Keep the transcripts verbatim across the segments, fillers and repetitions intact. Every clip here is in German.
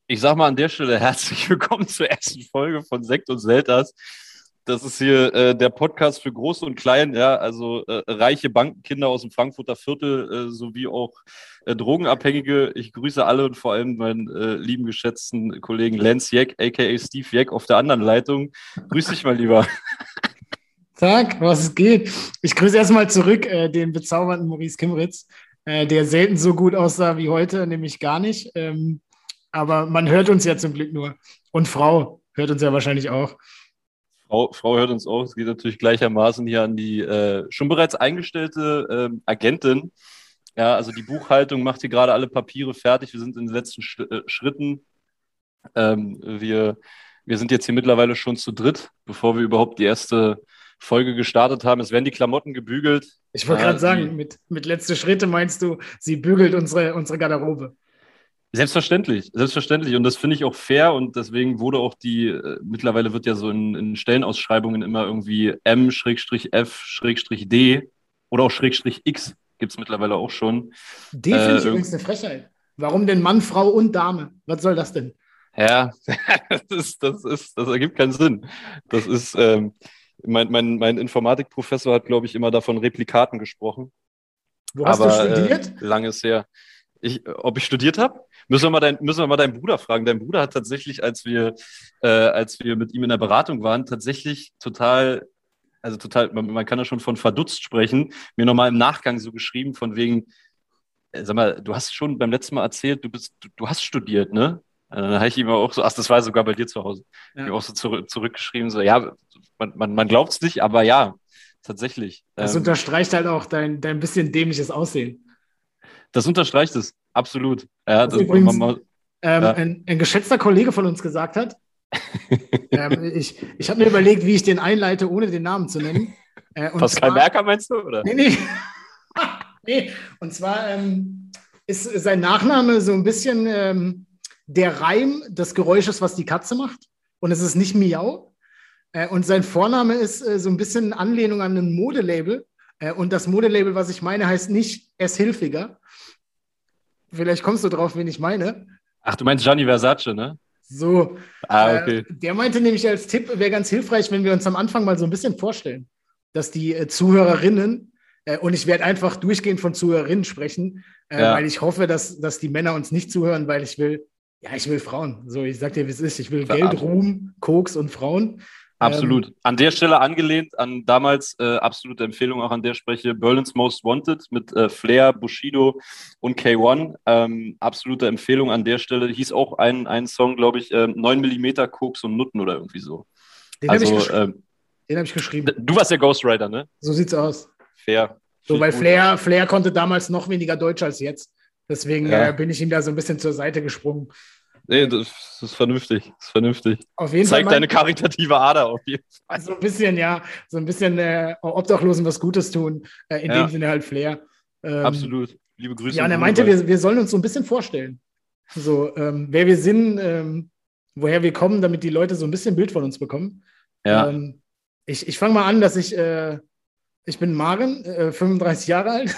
Ich sag mal an der Stelle herzlich willkommen zur ersten Folge von Sekt und Selters. Das ist hier äh, der Podcast für Groß und Klein, ja, also äh, reiche Bankenkinder aus dem Frankfurter Viertel äh, sowie auch äh, Drogenabhängige. Ich grüße alle und vor allem meinen äh, lieben geschätzten Kollegen Lance Jeck, aka Steve Jeck, auf der anderen Leitung. Grüß dich mal lieber. Tag, was geht? Ich grüße erstmal zurück äh, den bezaubernden Maurice Kimritz, äh, der selten so gut aussah wie heute, nämlich gar nicht. Ähm, aber man hört uns ja zum Glück nur. Und Frau hört uns ja wahrscheinlich auch. Frau, Frau hört uns auch. Es geht natürlich gleichermaßen hier an die äh, schon bereits eingestellte äh, Agentin. Ja, also die Buchhaltung macht hier gerade alle Papiere fertig. Wir sind in den letzten Sch äh, Schritten. Ähm, wir, wir sind jetzt hier mittlerweile schon zu dritt, bevor wir überhaupt die erste Folge gestartet haben. Es werden die Klamotten gebügelt. Ich wollte Ja, gerade sagen, die, mit, mit letzte Schritte meinst du, sie bügelt unsere, unsere Garderobe. Selbstverständlich, selbstverständlich. Und das finde ich auch fair und deswegen wurde auch die, äh, mittlerweile wird ja so in, in Stellenausschreibungen immer irgendwie M-F-D oder auch Schrägstrich X gibt es mittlerweile auch schon. D finde Äh, ich irg- übrigens eine Frechheit. Warum denn Mann, Frau und Dame? Was soll das denn? ja, das ist, das ist, das ergibt keinen Sinn. Das ist, ähm, mein, mein, mein Informatikprofessor hat, glaube ich, immer davon Replikaten gesprochen, Wo hast du aber äh, studiert? lange ist her. Ich, ob ich studiert habe? Müssen wir mal dein, müssen wir mal deinen Bruder fragen. Dein Bruder hat tatsächlich, als wir, äh, als wir mit ihm in der Beratung waren, tatsächlich total, also total, man, man kann ja schon von verdutzt sprechen, mir nochmal im Nachgang so geschrieben, von wegen, äh, sag mal, du hast schon beim letzten Mal erzählt, du bist, du, du hast studiert, ne? Äh, Dann habe ich ihm auch so, ach, das war sogar bei dir zu Hause. Ich habe Ja. ihm auch so zurück, zurückgeschrieben, so, ja, man, man, man glaubt es nicht, aber ja, tatsächlich. Das Ähm, unterstreicht halt auch dein, dein bisschen dämliches Aussehen. das unterstreicht es, absolut. Ja, Was das, man, übrigens man, ähm, ja. ein, ein geschätzter Kollege von uns gesagt hat. Ähm, ich ich habe mir überlegt, wie ich den einleite, ohne den Namen zu nennen. Äh, und Pascal zwar, Merker meinst du, oder? nee, nee, nee. Und zwar ähm, ist sein Nachname so ein bisschen ähm, der Reim des Geräusches, was die Katze macht. Und es ist nicht Miau. Äh, und sein Vorname ist äh, so ein bisschen eine Anlehnung an ein Modelabel. Äh, und das Modelabel, was ich meine, heißt nicht S. Hilfiger. Vielleicht kommst du drauf, wen ich meine. Ach, du meinst Gianni Versace, ne? So, Ah, äh, okay. der meinte nämlich als Tipp, wäre ganz hilfreich, wenn wir uns am Anfang mal so ein bisschen vorstellen, dass die äh, Zuhörerinnen, äh, und ich werde einfach durchgehend von Zuhörerinnen sprechen, äh, weil Ja, ich hoffe, dass, dass die Männer uns nicht zuhören, weil ich will, ja, ich will Frauen. So, ich sag dir, wie es ist. Ich will Geld, ab, Ruhm, Koks und Frauen. Ähm, absolut. An der Stelle angelehnt an damals äh, absolute Empfehlung auch an der Spreche Berlin's Most Wanted mit äh, Flair, Bushido und K eins. Ähm, absolute Empfehlung an der Stelle. Hieß auch ein, ein Song, glaube ich, äh, neun Millimeter Koks und Nutten oder irgendwie so. den habe ich, Also, gesch ähm, den hab ich d- geschrieben. du warst ja Ghostwriter, ne? So sieht's aus. Fair. So, Finde ich weil gut. Flair, Flair konnte damals noch weniger Deutsch als jetzt. Deswegen äh, Ja. bin ich ihm da so ein bisschen zur Seite gesprungen. Nee, das ist vernünftig. Das ist vernünftig. Auf jeden Fall Zeigt deine mein, karitative Ader auf jeden Fall. so ein bisschen, ja, so ein bisschen äh, Obdachlosen was Gutes tun. Äh, in dem Ja, Sinne halt Flair. Ähm, absolut. Liebe Grüße ja, und in er meinte, Grunewald. wir, wir sollen uns so ein bisschen vorstellen. So, ähm, wer wir sind, ähm, woher wir kommen, damit die Leute so ein bisschen Bild von uns bekommen. Ja. Ähm, ich ich fange mal an, dass ich, äh, ich bin Maren, äh, fünfunddreißig Jahre alt,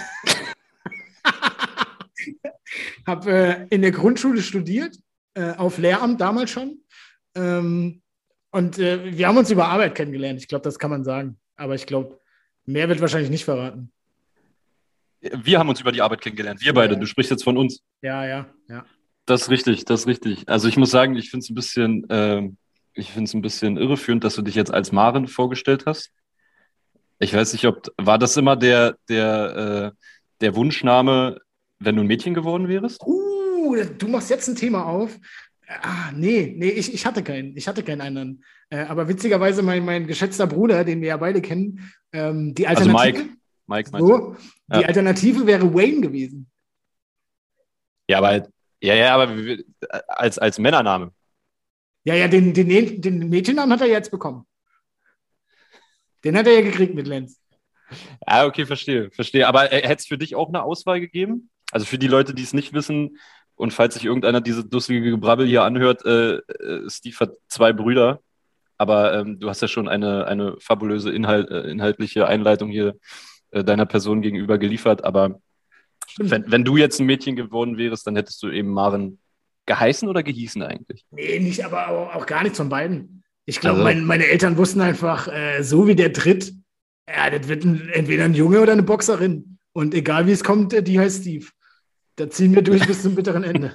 habe äh, in der Grundschule studiert, äh, auf Lehramt damals schon. Ähm, und äh, wir haben uns über Arbeit kennengelernt. Ich glaube, das kann man sagen. Aber ich glaube, mehr wird wahrscheinlich nicht verraten. Wir haben uns über die Arbeit kennengelernt. Wir Ja, beide. ja, Du sprichst jetzt von uns. ja, ja, ja. Das ist richtig, das ist richtig. Also ich muss sagen, ich finde es ein bisschen, ähm, ich finde es ein bisschen irreführend, dass du dich jetzt als Maren vorgestellt hast. Ich weiß nicht, ob, war das immer der, der, äh, der Wunschname, wenn du ein Mädchen geworden wärst? Uh, du machst jetzt ein Thema auf. Ah, nee, nee, ich, ich hatte keinen. Ich hatte keinen anderen. Äh, aber witzigerweise, mein, mein geschätzter Bruder, den wir ja beide kennen, ähm, die Also Mike. Alternative, Mike meinst du? so, die Ja. Alternative wäre Wayne gewesen. Ja, aber, ja, ja, aber wie- als, als Männername. Ja, ja, den, den, den Mädchennamen hat er jetzt bekommen. Den hat er ja gekriegt mit Lenz. Ah, okay, verstehe, verstehe. Aber äh, hätte es für dich auch eine Auswahl gegeben? Also für die Leute, die es nicht wissen und falls sich irgendeiner diese dusselige Gebrabbel hier anhört, äh, äh, Steve hat zwei Brüder, aber ähm, du hast ja schon eine, eine fabulöse Inhalt, äh, inhaltliche Einleitung hier äh, deiner Person gegenüber geliefert. Aber Stimmt. wenn, wenn du jetzt ein Mädchen geworden wärst, dann hättest du eben Maren Geheißen oder gehießen eigentlich? Nee, nicht, aber auch, auch gar nichts von beiden. Ich glaube, Also, mein, meine Eltern wussten einfach, äh, so wie der tritt, ja, das wird ein, entweder ein Junge oder eine Boxerin. Und egal wie es kommt, äh, die heißt Steve. Da ziehen wir durch bis zum bitteren Ende.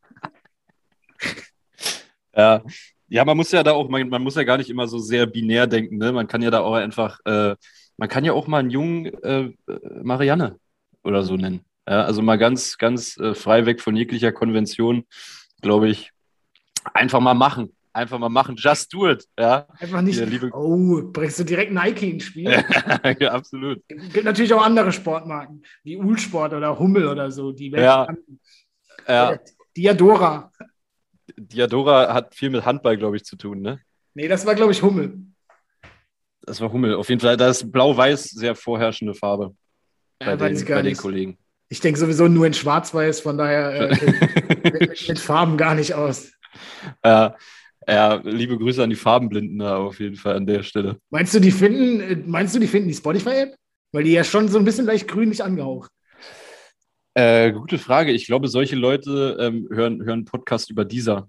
ja, ja, man muss ja da auch, man, man muss ja gar nicht immer so sehr binär denken, ne? Man kann ja da auch einfach, äh, man kann ja auch mal einen jungen äh, Marianne oder so nennen. Ja, also mal ganz, ganz äh, frei weg von jeglicher Konvention, glaube ich. Einfach mal machen. Einfach mal machen. Just do it. Ja, Einfach nicht, hier, liebe. oh, bringst du direkt Nike ins Spiel? ja, absolut. Es gibt natürlich auch andere Sportmarken, wie Uhlsport oder Hummel oder so, die Ja, weltbekannten. ja. Oder Diadora. Diadora hat viel mit Handball, glaube ich, zu tun, ne? Nee, das war, glaube ich, Hummel. Das war Hummel. Auf jeden Fall, da ist Blau-Weiß sehr vorherrschende Farbe bei Ja, weiß den, ich gar bei den nicht. Kollegen. Ich denke sowieso nur in Schwarz-Weiß, von daher äh, mit, mit, mit Farben gar nicht aus. Ja, ja, liebe Grüße an die Farbenblinden da auf jeden Fall an der Stelle. Meinst du, die finden, äh, meinst du, die finden die Spotify-App? Weil die ja schon so ein bisschen leicht grünlich angehaucht. Äh, gute Frage. Ich glaube, solche Leute ähm, hören, hören Podcast über Deezer.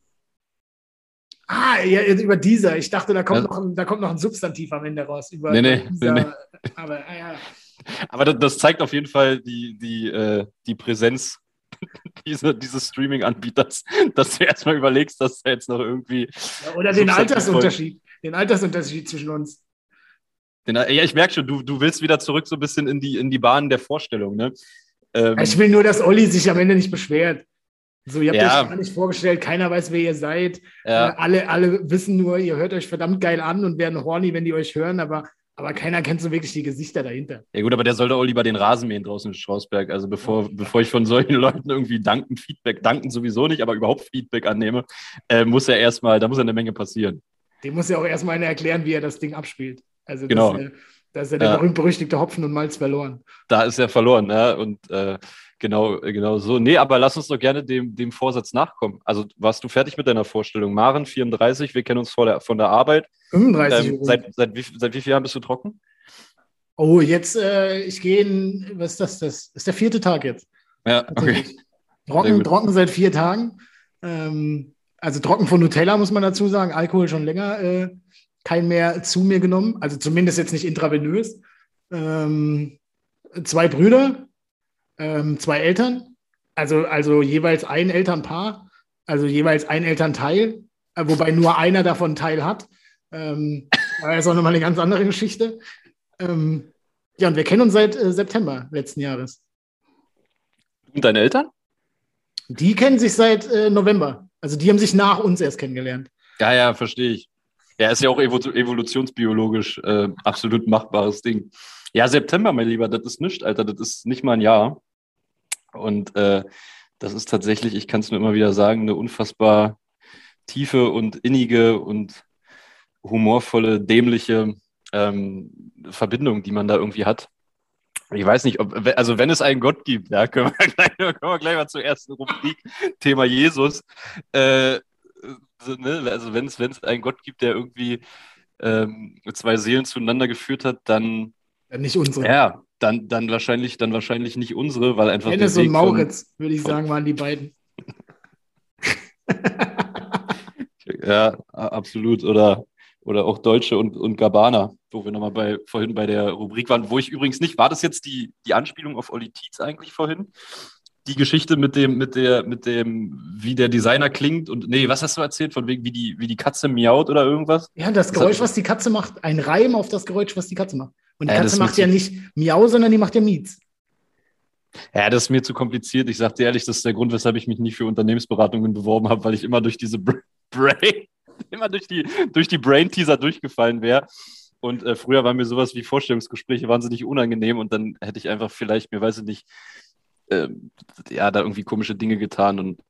Ah, ja, über dieser. Ich dachte, da kommt, Ja. noch, ein- da kommt noch ein Substantiv am Ende raus. Über, Nee, über nee, dieser, nee, nee. Aber ah, ja. Aber das, das zeigt auf jeden Fall die, die, äh, die Präsenz diese, dieses Streaming-Anbieters, dass du erstmal überlegst, dass da jetzt noch irgendwie. Ja, oder den Substantiv- Altersunterschied. Den Altersunterschied zwischen uns. Den, ja, ich merke schon, du, du willst wieder zurück so ein bisschen in die, in die Bahnen der Vorstellung, ne? Ähm, Ich will nur, dass Olli sich am Ende nicht beschwert. So, ihr habt Ja. euch gar nicht vorgestellt, keiner weiß, wer ihr seid. ja. Äh, alle, alle wissen nur, ihr hört euch verdammt geil an und werden horny, wenn die euch hören, aber, aber keiner kennt so wirklich die Gesichter dahinter. Ja gut, aber der sollte auch lieber den Rasen mähen draußen in Strausberg. Also bevor, bevor ich von solchen Leuten irgendwie danken, Feedback, danken sowieso nicht, aber überhaupt Feedback annehme, äh, muss er erstmal, da muss ja eine Menge passieren. Dem muss ja auch erstmal einer erklären, wie er das Ding abspielt. Also Genau. das, ist ja- da ist ja der Ja. berühmt-berüchtigte Hopfen und Malz verloren. Da ist er verloren, ne? Und äh, genau, genau so. Nee, aber lass uns doch gerne dem, dem Vorsatz nachkommen. Also warst du fertig mit deiner Vorstellung? Maren, vierunddreißig, wir kennen uns vor der, von der Arbeit. fünfunddreißig Ähm, Euro. seit, seit, wie, seit wie vielen Jahren bist du trocken? Oh, jetzt, äh, ich gehe in, was ist das? Das ist der vierte Tag jetzt. Ja, okay. Tatsächlich. Sehr Trocken, gut. trocken seit vier Tagen. Ähm, also trocken von Nutella, muss man dazu sagen. Alkohol schon länger äh, kein mehr zu mir genommen. Also zumindest jetzt nicht intravenös. Ähm, zwei Brüder, ähm, zwei Eltern. Also, also jeweils ein Elternpaar. Also jeweils ein Elternteil. Äh, wobei nur einer davon einen Teil hat. Ähm, das ist auch nochmal eine ganz andere Geschichte. Ähm, ja, und wir kennen uns seit äh, September letzten Jahres. Und deine Eltern? Die kennen sich seit äh, November. Also die haben sich nach uns erst kennengelernt. Ja, ja, verstehe ich. Ja, ist ja auch evo- evolutionsbiologisch äh, absolut machbares Ding. Ja, September, mein Lieber, das ist nichts, Alter, das ist nicht mal ein Jahr. Und äh, das ist tatsächlich, ich kann es nur immer wieder sagen, eine unfassbar tiefe und innige und humorvolle, dämliche ähm, Verbindung, die man da irgendwie hat. Ich weiß nicht, ob, also wenn es einen Gott gibt, ja, können wir gleich, können wir gleich mal zur ersten Rubrik, Thema Jesus. Äh, so, ne? Also wenn es, wenn es einen Gott gibt, der irgendwie ähm, zwei Seelen zueinander geführt hat, dann, Ja, nicht unsere. ja, dann, dann wahrscheinlich, dann wahrscheinlich nicht unsere, weil einfach der Dennis und Weg von, Mauritz, würde ich von- sagen, waren die beiden. ja, a- absolut. Oder, oder auch Deutsche und, und Gabbana, wo wir nochmal bei, vorhin bei der Rubrik waren, wo ich übrigens nicht, war das jetzt die, die Anspielung auf Olli Tietz eigentlich vorhin? Die Geschichte mit dem, mit der, mit dem, wie der Designer klingt und, nee, was hast du erzählt, von wegen, wie die, wie die Katze miaut oder irgendwas? Ja, das Das Geräusch, hat- was die Katze macht, ein Reim auf das Geräusch, was die Katze macht. Und die Ja, das Katze ist mir macht ja zu- nicht Miau, sondern die macht ja Mietz. Ja, das ist mir zu kompliziert. Ich sag dir ehrlich, das ist der Grund, weshalb ich mich nie für Unternehmensberatungen beworben habe, weil ich immer durch diese Bra- Brain, immer durch die, durch die Brain-Teaser durchgefallen wäre. Und äh, früher waren mir sowas wie Vorstellungsgespräche wahnsinnig unangenehm und dann hätte ich einfach vielleicht, mir weiß ich nicht, ähm, ja, da irgendwie komische Dinge getan und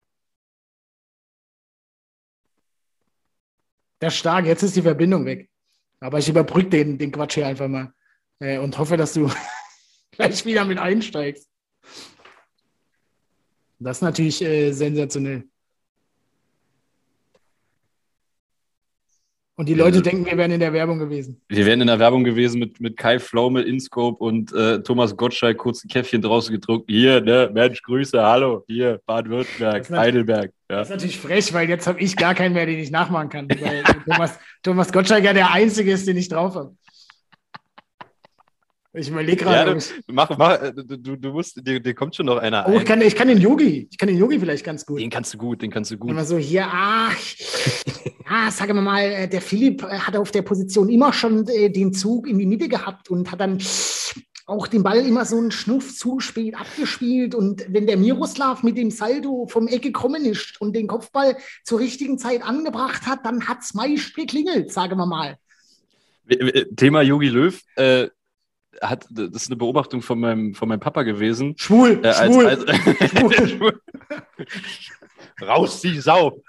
Das ist stark, jetzt ist die Verbindung weg. Aber ich überbrücke den, den Quatsch hier einfach mal äh, und hoffe, dass du gleich wieder mit einsteigst. Das ist natürlich äh, sensationell. Und die Leute ja. denken, wir wären in der Werbung gewesen. Wir wären in der Werbung gewesen mit, mit Kai Pflaume, Inscope und äh, Thomas Gottschalk, kurz ein Käffchen draußen gedruckt. Hier, ne, Mensch, Grüße, hallo, hier, Baden-Württemberg, Heidelberg. Ja. Das ist natürlich frech, weil jetzt habe ich gar keinen mehr, den ich nachmachen kann. Weil Thomas, Thomas Gottschalk ja der Einzige ist, den ich drauf habe. Ich überlege gerade. Ja, mach, mach, du, du musst, dir, dir kommt schon noch einer oh, ein. Ich kann, ich kann den Yogi. Ich kann den Yogi vielleicht ganz gut. Den kannst du gut, den kannst du gut. Immer so hier, ach, ja, sagen wir mal, der Philipp hat auf der Position immer schon den Zug in die Mitte gehabt und hat dann auch den Ball immer so einen Schnuff zu spät abgespielt. Und wenn der Miroslav mit dem Saldo vom Eck gekommen ist und den Kopfball zur richtigen Zeit angebracht hat, dann hat es meist geklingelt, sagen wir mal. Thema Yogi Löw, äh, Hat, das ist eine Beobachtung von meinem, von meinem Papa gewesen. Schwul, äh, als, schwul. Als, als, schwul. Raus die Sau.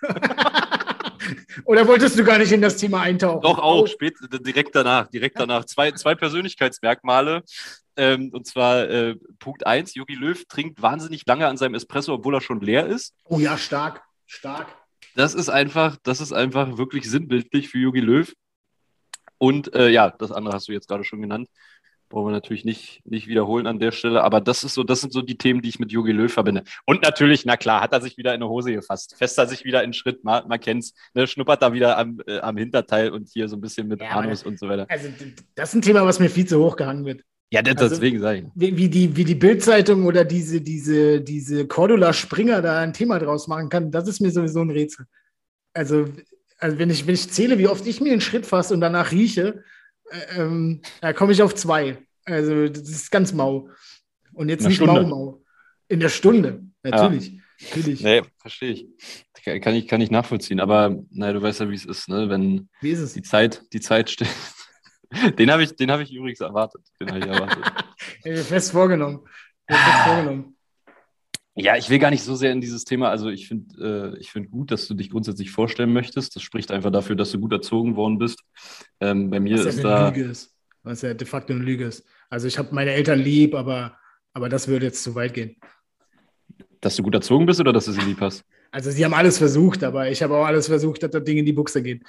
Oder wolltest du gar nicht in das Thema eintauchen? Doch auch, spät, direkt danach, direkt danach. Zwei, zwei Persönlichkeitsmerkmale. Ähm, und zwar äh, Punkt eins, Jogi Löw trinkt wahnsinnig lange an seinem Espresso, obwohl er schon leer ist. Oh ja, stark, stark. Das ist einfach, das ist einfach wirklich sinnbildlich für Jogi Löw. Und äh, ja, das andere hast du jetzt gerade schon genannt. Brauchen wir natürlich nicht, nicht wiederholen an der Stelle, aber das ist so, das sind so die Themen, die ich mit Jogi Löw verbinde. Und natürlich, na klar, hat er sich wieder in eine Hose gefasst, fässt er sich wieder in den Schritt, man, man kennt's, ne, schnuppert da wieder am, äh, am Hinterteil und hier so ein bisschen mit ja, Anus und so weiter. Also das ist ein Thema, was mir viel zu hoch gehangen wird. Ja, das, also, deswegen sage ich. Wie, wie die, wie die Bild-Zeitung oder diese, diese, diese Cordula Springer da ein Thema draus machen kann, das ist mir sowieso ein Rätsel. Also, also wenn ich, wenn ich zähle, wie oft ich mir einen Schritt fasse und danach rieche, Ähm, da komme ich auf zwei. Also das ist ganz mau. Und jetzt nicht mau, mau. In der Stunde, natürlich. Ja. natürlich. Nee, verstehe ich. Kann ich. Kann ich nachvollziehen. Aber naja, du weißt ja, wie es ist, ne? Wenn wie ist es? die Zeit, die Zeit steht. Den habe ich, den hab ich übrigens erwartet. Den habe ich erwartet. Ich bin fest vorgenommen. Ich bin fest vorgenommen. Ja, ich will gar nicht so sehr in dieses Thema, also ich finde äh, ich find gut, dass du dich grundsätzlich vorstellen möchtest. Das spricht einfach dafür, dass du gut erzogen worden bist. Ähm, bei mir was ist ja da... eine Lüge ist. Was ja de facto eine Lüge ist. Also ich habe meine Eltern lieb, aber, aber das würde jetzt zu weit gehen. Dass du gut erzogen bist oder dass du sie lieb hast? Also sie haben alles versucht, aber ich habe auch alles versucht, dass das Ding in die Buchse geht.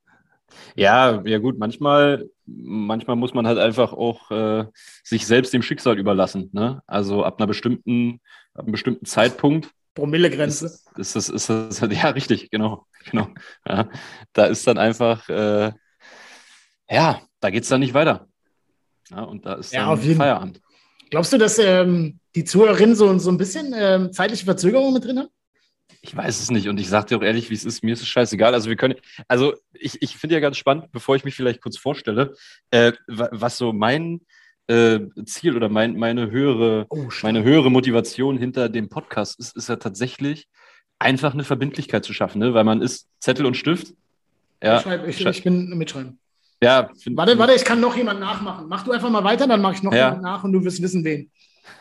Ja, ja gut, manchmal, manchmal muss man halt einfach auch äh, sich selbst dem Schicksal überlassen. Ne? Also ab einer bestimmten, ab einem bestimmten Zeitpunkt. Promillegrenze. Ist, ist das, ist das, ja, richtig, genau. genau. Ja, da ist dann einfach, äh, ja, da geht es dann nicht weiter. Ja, und da ist ja, dann auf jeden Feierabend. Glaubst du, dass ähm, die Zuhörerinnen so, so ein bisschen ähm, zeitliche Verzögerung mit drin haben? Ich weiß es nicht und ich sage dir auch ehrlich, wie es ist, mir ist es scheißegal. Also wir können, also ich, ich finde ja ganz spannend, bevor ich mich vielleicht kurz vorstelle, äh, was so mein äh, Ziel oder mein, meine, höhere, oh, meine höhere Motivation hinter dem Podcast ist, ist ja tatsächlich einfach eine Verbindlichkeit zu schaffen, ne? Weil man ist Zettel und Stift. Ja, ich, schreib, ich, ich bin mitschreiben. Ja, find, warte, warte, ich kann noch jemand nachmachen. Mach du einfach mal weiter, dann mache ich noch ja. jemand nach und du wirst wissen, wen.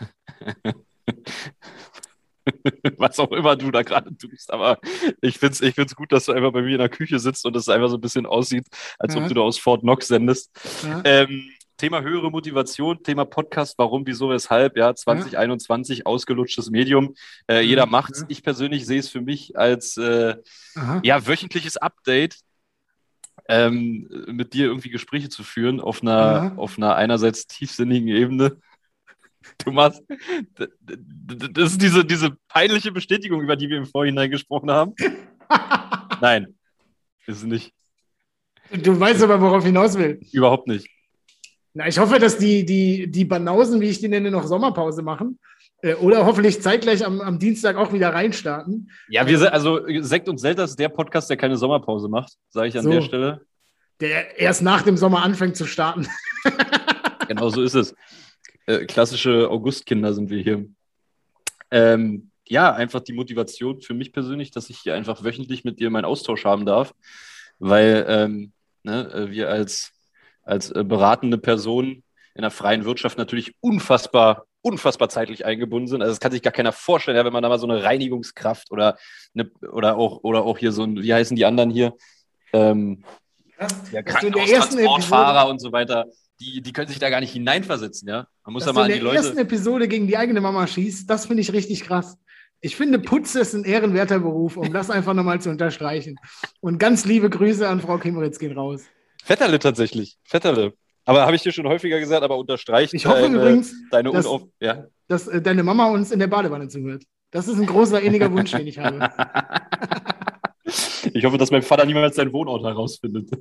Was auch immer du da gerade tust, aber ich finde es ich find's gut, dass du einfach bei mir in der Küche sitzt und es einfach so ein bisschen aussieht, als ja. ob du da aus Fort Knox sendest. Ja. Ähm, Thema höhere Motivation, Thema Podcast, warum, wieso, weshalb, ja, zwanzig einundzwanzig, ja. ausgelutschtes Medium, äh, jeder ja. macht's. Ja. Ich persönlich sehe es für mich als äh, ja, wöchentliches Update, ähm, mit dir irgendwie Gespräche zu führen auf einer, auf einer einerseits tiefsinnigen Ebene. Du machst, das ist diese, diese peinliche Bestätigung, über die wir im Vorhinein gesprochen haben. Nein, ist es nicht. Du weißt aber, worauf ich hinaus will. Überhaupt nicht. Na, ich hoffe, dass die, die, die Banausen, wie ich die nenne, noch Sommerpause machen. Äh, oder hoffentlich zeitgleich am, am Dienstag auch wieder reinstarten. Ja, wir sind, also Sekt und Selter ist der Podcast, der keine Sommerpause macht, sage ich an so, der Stelle. Der erst nach dem Sommer anfängt zu starten. Genau so ist es. Äh, klassische Augustkinder sind wir hier. Ähm, ja, einfach die Motivation für mich persönlich, dass ich hier einfach wöchentlich mit dir meinen Austausch haben darf, weil ähm, ne, wir als, als äh, beratende Person in der freien Wirtschaft natürlich unfassbar, unfassbar zeitlich eingebunden sind. Also das kann sich gar keiner vorstellen, ja, wenn man da mal so eine Reinigungskraft oder, eine, oder, auch, oder auch hier so ein, wie heißen die anderen hier? Ähm, ja, Krankenhaustransportfahrer und so weiter. Die, die können sich da gar nicht hineinversetzen, ja. Man muss Dass da mal du an die in der Leute. ersten Episode gegen die eigene Mama schießt, das finde ich richtig krass. Ich finde, Putze ist ein ehrenwerter Beruf, um das einfach nochmal zu unterstreichen. Und ganz liebe Grüße an Frau Kimmeritz gehen raus. Vetterle tatsächlich. Vetterle. Aber habe ich dir schon häufiger gesagt, aber unterstreicht Ich hoffe deine, übrigens, deine dass, Unauf... Ja. dass äh, deine Mama uns in der Badewanne zuhört. Das ist ein großer, inniger Wunsch, den ich habe. Ich hoffe, dass mein Vater niemals seinen Wohnort herausfindet.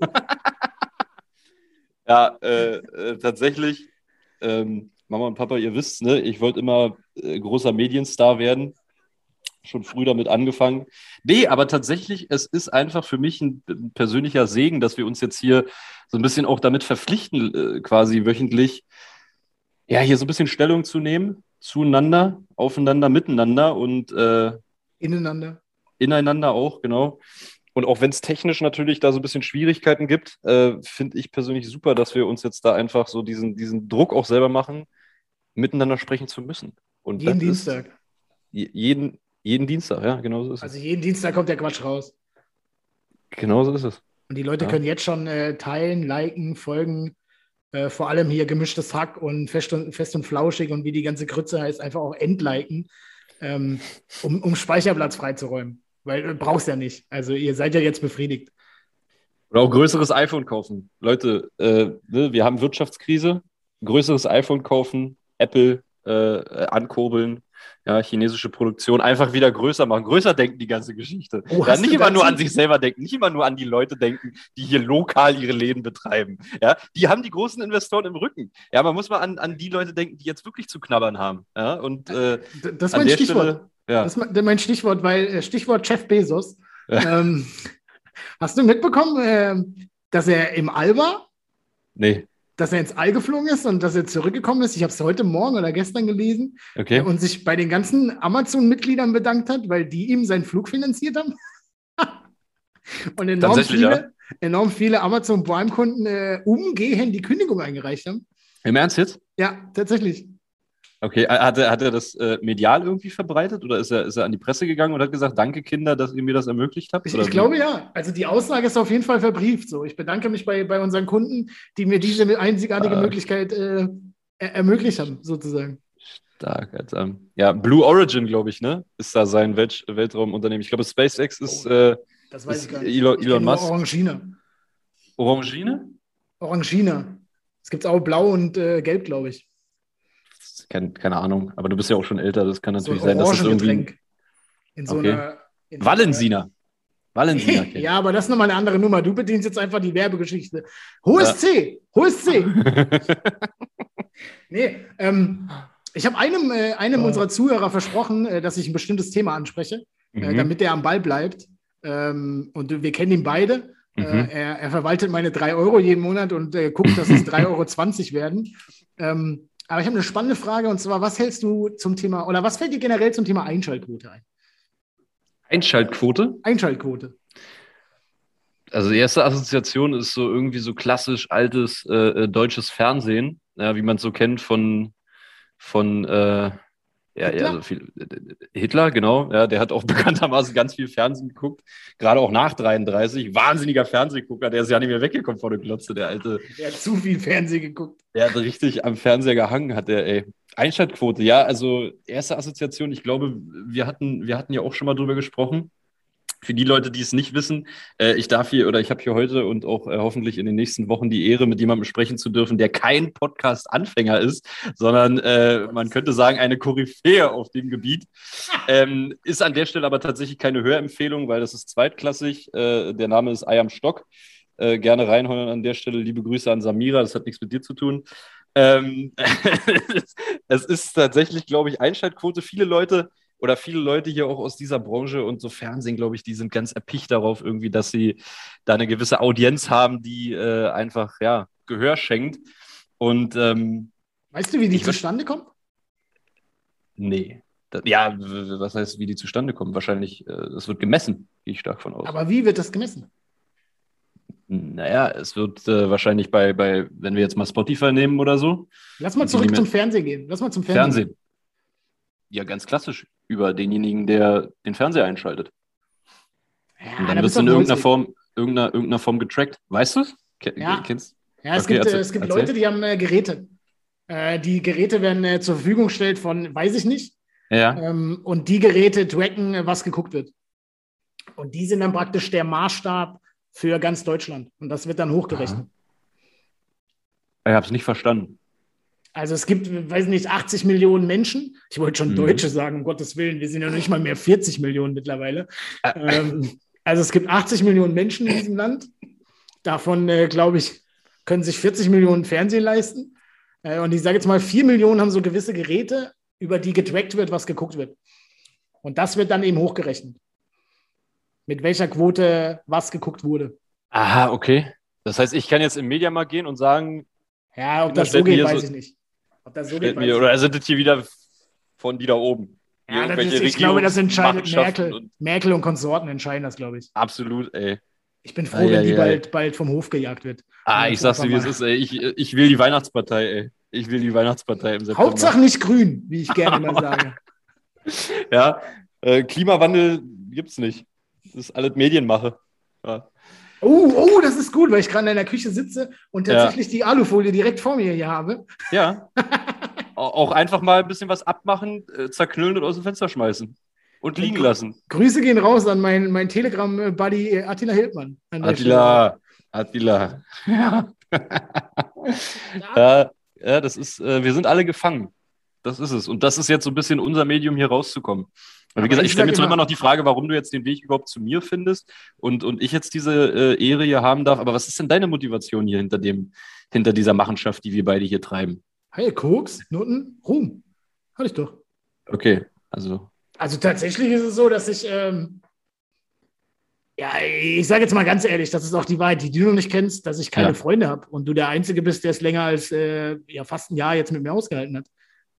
Ja, äh, äh, tatsächlich, ähm, Mama und Papa, ihr wisst, ne, ich wollte immer äh, großer Medienstar werden. Schon früh damit angefangen. Nee, aber tatsächlich, es ist einfach für mich ein, ein persönlicher Segen, dass wir uns jetzt hier so ein bisschen auch damit verpflichten, äh, quasi wöchentlich, ja, hier so ein bisschen Stellung zu nehmen, zueinander, aufeinander, miteinander und äh, Ineinander. ineinander auch, genau. Und auch wenn es technisch natürlich da so ein bisschen Schwierigkeiten gibt, äh, finde ich persönlich super, dass wir uns jetzt da einfach so diesen, diesen Druck auch selber machen, miteinander sprechen zu müssen. Und Jeden das Dienstag. Ist jeden, jeden Dienstag, ja, genau so ist es. Also jeden Dienstag kommt der Quatsch raus. Genau so ist es. Und die Leute Ja. können jetzt schon äh, teilen, liken, folgen. Äh, vor allem hier gemischtes Hack und fest, und fest und flauschig und wie die ganze Grütze heißt, einfach auch entliken, ähm, um, um Speicherplatz freizuräumen. Weil du brauchst ja nicht. Also ihr seid ja jetzt befriedigt. Oder auch größeres iPhone kaufen. Leute, äh, ne, wir haben Wirtschaftskrise. Größeres iPhone kaufen, Apple äh, ankurbeln, ja, chinesische Produktion einfach wieder größer machen. Größer denken die ganze Geschichte. Oh, ja, hast nicht du immer dazu- nur an sich selber denken, nicht immer nur an die Leute denken, die hier lokal ihre Läden betreiben. Ja, die haben die großen Investoren im Rücken. Ja, man muss mal an, an die Leute denken, die jetzt wirklich zu knabbern haben. Ja, und äh, D- Das ist an mein der Stichwort. Stelle, ja. Das ist mein Stichwort, weil äh, Stichwort Jeff Bezos. Ja. Ähm, hast du mitbekommen, äh, dass er im All war? Nee, Dass er ins All geflogen ist und dass er zurückgekommen ist? Ich habe es heute Morgen oder gestern gelesen. okay. Und sich bei den ganzen Amazon-Mitgliedern bedankt hat, weil die ihm seinen Flug finanziert haben. Und enorm Tatsächlich, viele, ja. enorm viele Amazon Prime-Kunden äh, umgehend die Kündigung eingereicht haben. Im Ernst jetzt? Ja, tatsächlich. Okay, hat er, hat er das äh, medial irgendwie verbreitet oder ist er, ist er an die Presse gegangen und hat gesagt, danke Kinder, dass ihr mir das ermöglicht habt? Ich, Oder ich wie? glaube ja. Also die Aussage ist auf jeden Fall verbrieft. So, ich bedanke mich bei, bei unseren Kunden, die mir diese einzigartige Ah. Möglichkeit äh, er, ermöglicht haben, sozusagen. Stark, Alter. Ja, Blue Origin, glaube ich, ne? Ist da sein Welt Weltraumunternehmen. Ich glaube, SpaceX ist, Oh, äh, Das weiß ist ich gar nicht. Elon, Ich Elon kenn nur Musk. Orangina. Orangine? Orangina. Es gibt auch blau und äh, gelb, glaube ich. Keine, keine Ahnung, aber du bist ja auch schon älter, das kann So ein natürlich sein, dass das irgendwie. Orangengetränk. In so Okay. einer. In so Valensina. Valensina. einer ja, aber das ist nochmal eine andere Nummer. Du bedienst jetzt einfach die Werbegeschichte. Hohes C. Hohes C. Nee, ähm, ich habe einem, äh, einem Oh. unserer Zuhörer versprochen, äh, dass ich ein bestimmtes Thema anspreche, äh, Mhm. damit er am Ball bleibt. Ähm, und wir kennen ihn beide. Mhm. Äh, er, er verwaltet meine drei Euro jeden Monat und äh, guckt, dass es drei Euro zwanzig werden. Ähm, aber ich habe eine spannende Frage und zwar, was hältst du zum Thema, oder was fällt dir generell zum Thema Einschaltquote ein? Einschaltquote. Einschaltquote. Also die erste Assoziation ist so irgendwie so klassisch altes äh, äh, deutsches Fernsehen, ja, wie man es so kennt von, von äh, ja, Hitler? ja, so viel, äh, Hitler, genau, ja, der hat auch bekanntermaßen ganz viel Fernsehen geguckt, gerade auch nach dreiunddreißig, wahnsinniger Fernsehgucker, der ist ja nicht mehr weggekommen vor der Glotze, der alte, Er hat zu viel Fernsehen geguckt. der hat richtig am Fernseher gehangen, hat der, ey. Einschaltquote, ja, also erste Assoziation, ich glaube, wir hatten, wir hatten ja auch schon mal drüber gesprochen. Für die Leute, die es nicht wissen, äh, ich darf hier oder ich habe hier heute und auch äh, hoffentlich in den nächsten Wochen die Ehre, mit jemandem sprechen zu dürfen, der kein Podcast-Anfänger ist, sondern äh, man könnte sagen, eine Koryphäe auf dem Gebiet. Ähm, ist an der Stelle aber tatsächlich keine Hörempfehlung, weil das ist zweitklassig. Äh, der Name ist Ei am Stock. Äh, gerne reinholen an der Stelle. Liebe Grüße an Samira, das hat nichts mit dir zu tun. Ähm, es ist tatsächlich, glaube ich, Einschaltquote. Viele Leute oder viele Leute hier auch aus dieser Branche und so Fernsehen, glaube ich, die sind ganz erpicht darauf irgendwie, dass sie da eine gewisse Audienz haben, die äh, einfach, ja, Gehör schenkt. Und ähm, Weißt du, wie die Ich- zustande kommt? nee. Das, ja, w- was heißt, wie die zustande kommen? Wahrscheinlich, äh, es wird gemessen, gehe ich stark von aus. Aber wie wird das gemessen? Naja, es wird äh, wahrscheinlich bei, bei, wenn wir jetzt mal Spotify nehmen oder so, Lass mal Die zurück mir- zum Fernsehen gehen. Lass mal zum Fernsehen. Fernsehen. Ja, ganz klassisch. Über denjenigen, der den Fernseher einschaltet. Ja, Und da dann bist wirst du in du irgendeiner neunzig. Form, irgendeiner, irgendeiner Form getrackt. Weißt du es? Ke Ja. Kennst Ja, es Okay, gibt, erzähl- äh, es gibt erzähl. Leute, die haben äh, Geräte. Äh, die Geräte werden äh, zur Verfügung gestellt von, weiß ich nicht. Ja. Ähm, und die Geräte tracken, äh, was geguckt wird. Und die sind dann praktisch der Maßstab für ganz Deutschland. Und das wird dann hochgerechnet. Aha. Ich habe es nicht verstanden. Also es gibt, weiß nicht, achtzig Millionen Menschen. Ich wollte schon Mhm. Deutsche sagen, um Gottes Willen. Wir sind ja noch nicht mal mehr vierzig Millionen mittlerweile. Äh, Ähm, also es gibt achtzig Millionen Menschen in diesem Land. Davon, äh, glaube ich, können sich vierzig Millionen Fernsehen leisten. Äh, und ich sage jetzt mal, vier Millionen haben so gewisse Geräte, über die getrackt wird, was geguckt wird. Und das wird dann eben hochgerechnet. Mit welcher Quote was geguckt wurde. Aha, okay. Das heißt, ich kann jetzt im Mediamarkt gehen und sagen, Ja, ob Kinder, das so stellt mir geht, hier weiß so- ich nicht. Ob das so stellt geht, weiß mir, ich oder nicht. sind das hier wieder von die da oben? Hier Ja, das irgendwelche ist, ich glaube, das entscheidet Regierungsmachenschaften Merkel. und- Merkel und Konsorten entscheiden das, glaube ich. Absolut, ey. Ich bin froh, Ei, wenn die ei, ei. bald, bald vom Hof gejagt wird. Ah, Und ich das sag's dir, wie es einfach ist, ey. Ich, ich will die Weihnachtspartei, ey. Ich will die Weihnachtspartei im mal- September. Hauptsache nicht grün, wie ich gerne immer sage. Ja, äh, Klimawandel gibt's nicht. Das ist alles Medienmache. Ja. Oh, oh, das ist gut, weil ich gerade in der Küche sitze und Ja. tatsächlich die Alufolie direkt vor mir hier habe. Ja. Au- Auch einfach mal ein bisschen was abmachen, äh, zerknüllen und aus dem Fenster schmeißen. Und liegen lassen. Grüße gehen raus an meinen mein Telegram-Buddy Attila Hildmann. An der Attila, Attila. Ja. ja, ja, das ist, äh, wir sind alle gefangen. Das ist es. Und das ist jetzt so ein bisschen unser Medium, hier rauszukommen. Weil, wie Aber gesagt, ich ich stelle mir sag zwar immer- immer noch die Frage, warum du jetzt den Weg überhaupt zu mir findest und, und ich jetzt diese äh, Ehre hier haben darf. Aber was ist denn deine Motivation hier hinter dem, hinter dieser Machenschaft, die wir beide hier treiben? Hey, Koks, Nutten, Ruhm. Hatte ich doch. Okay, also. Also tatsächlich ist es so, dass ich, ähm, ja, ich sage jetzt mal ganz ehrlich, das ist auch die Wahrheit, die du noch nicht kennst, dass ich keine Ja. Freunde habe und du der Einzige bist, der es länger als äh, ja, fast ein Jahr jetzt mit mir ausgehalten hat.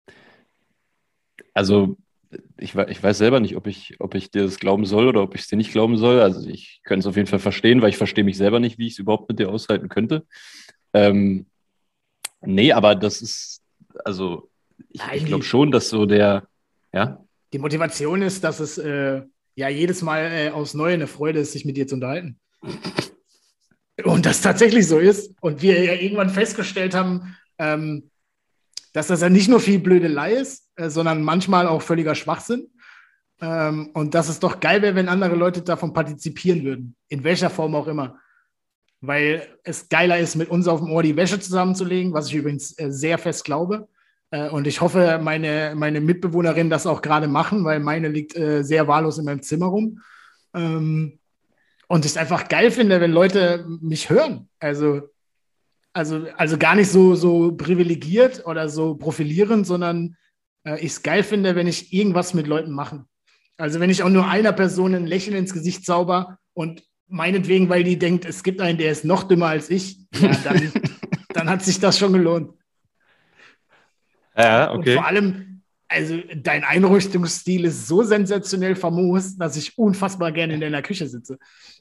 Also, ich, we- ich weiß selber nicht, ob ich, ob ich dir das glauben soll oder ob ich es dir nicht glauben soll. Also, ich könnte es auf jeden Fall verstehen, weil ich verstehe mich selber nicht, wie ich es überhaupt mit dir aushalten könnte. Ähm, nee, aber das ist, also, ich, ich glaube schon, dass so der, ja, Die Motivation ist, dass es äh, ja jedes Mal äh, aufs Neue eine Freude ist, sich mit dir zu unterhalten. Und das tatsächlich so ist. Und wir ja irgendwann festgestellt haben, ähm, dass das ja nicht nur viel Blödelei ist, äh, sondern manchmal auch völliger Schwachsinn. Ähm, und dass es doch geil wäre, wenn andere Leute davon partizipieren würden. In welcher Form auch immer. Weil es geiler ist, mit uns auf dem Ohr die Wäsche zusammenzulegen, was ich übrigens äh, sehr fest glaube. Äh, und ich hoffe, meine, meine Mitbewohnerinnen das auch gerade machen, weil meine liegt äh, sehr wahllos in meinem Zimmer rum. Ähm, und ich es einfach geil finde, wenn Leute mich hören. Also, also, also gar nicht so, so privilegiert oder so profilierend, sondern äh, ich es geil finde, wenn ich irgendwas mit Leuten mache. Also wenn ich auch nur einer Person ein Lächeln ins Gesicht zauber und meinetwegen, weil die denkt, es gibt einen, der ist noch dümmer als ich, ja, dann, dann hat sich das schon gelohnt. ja, Und okay. vor allem, also dein Einrichtungsstil ist so sensationell famos, dass ich unfassbar gerne in deiner Küche sitze.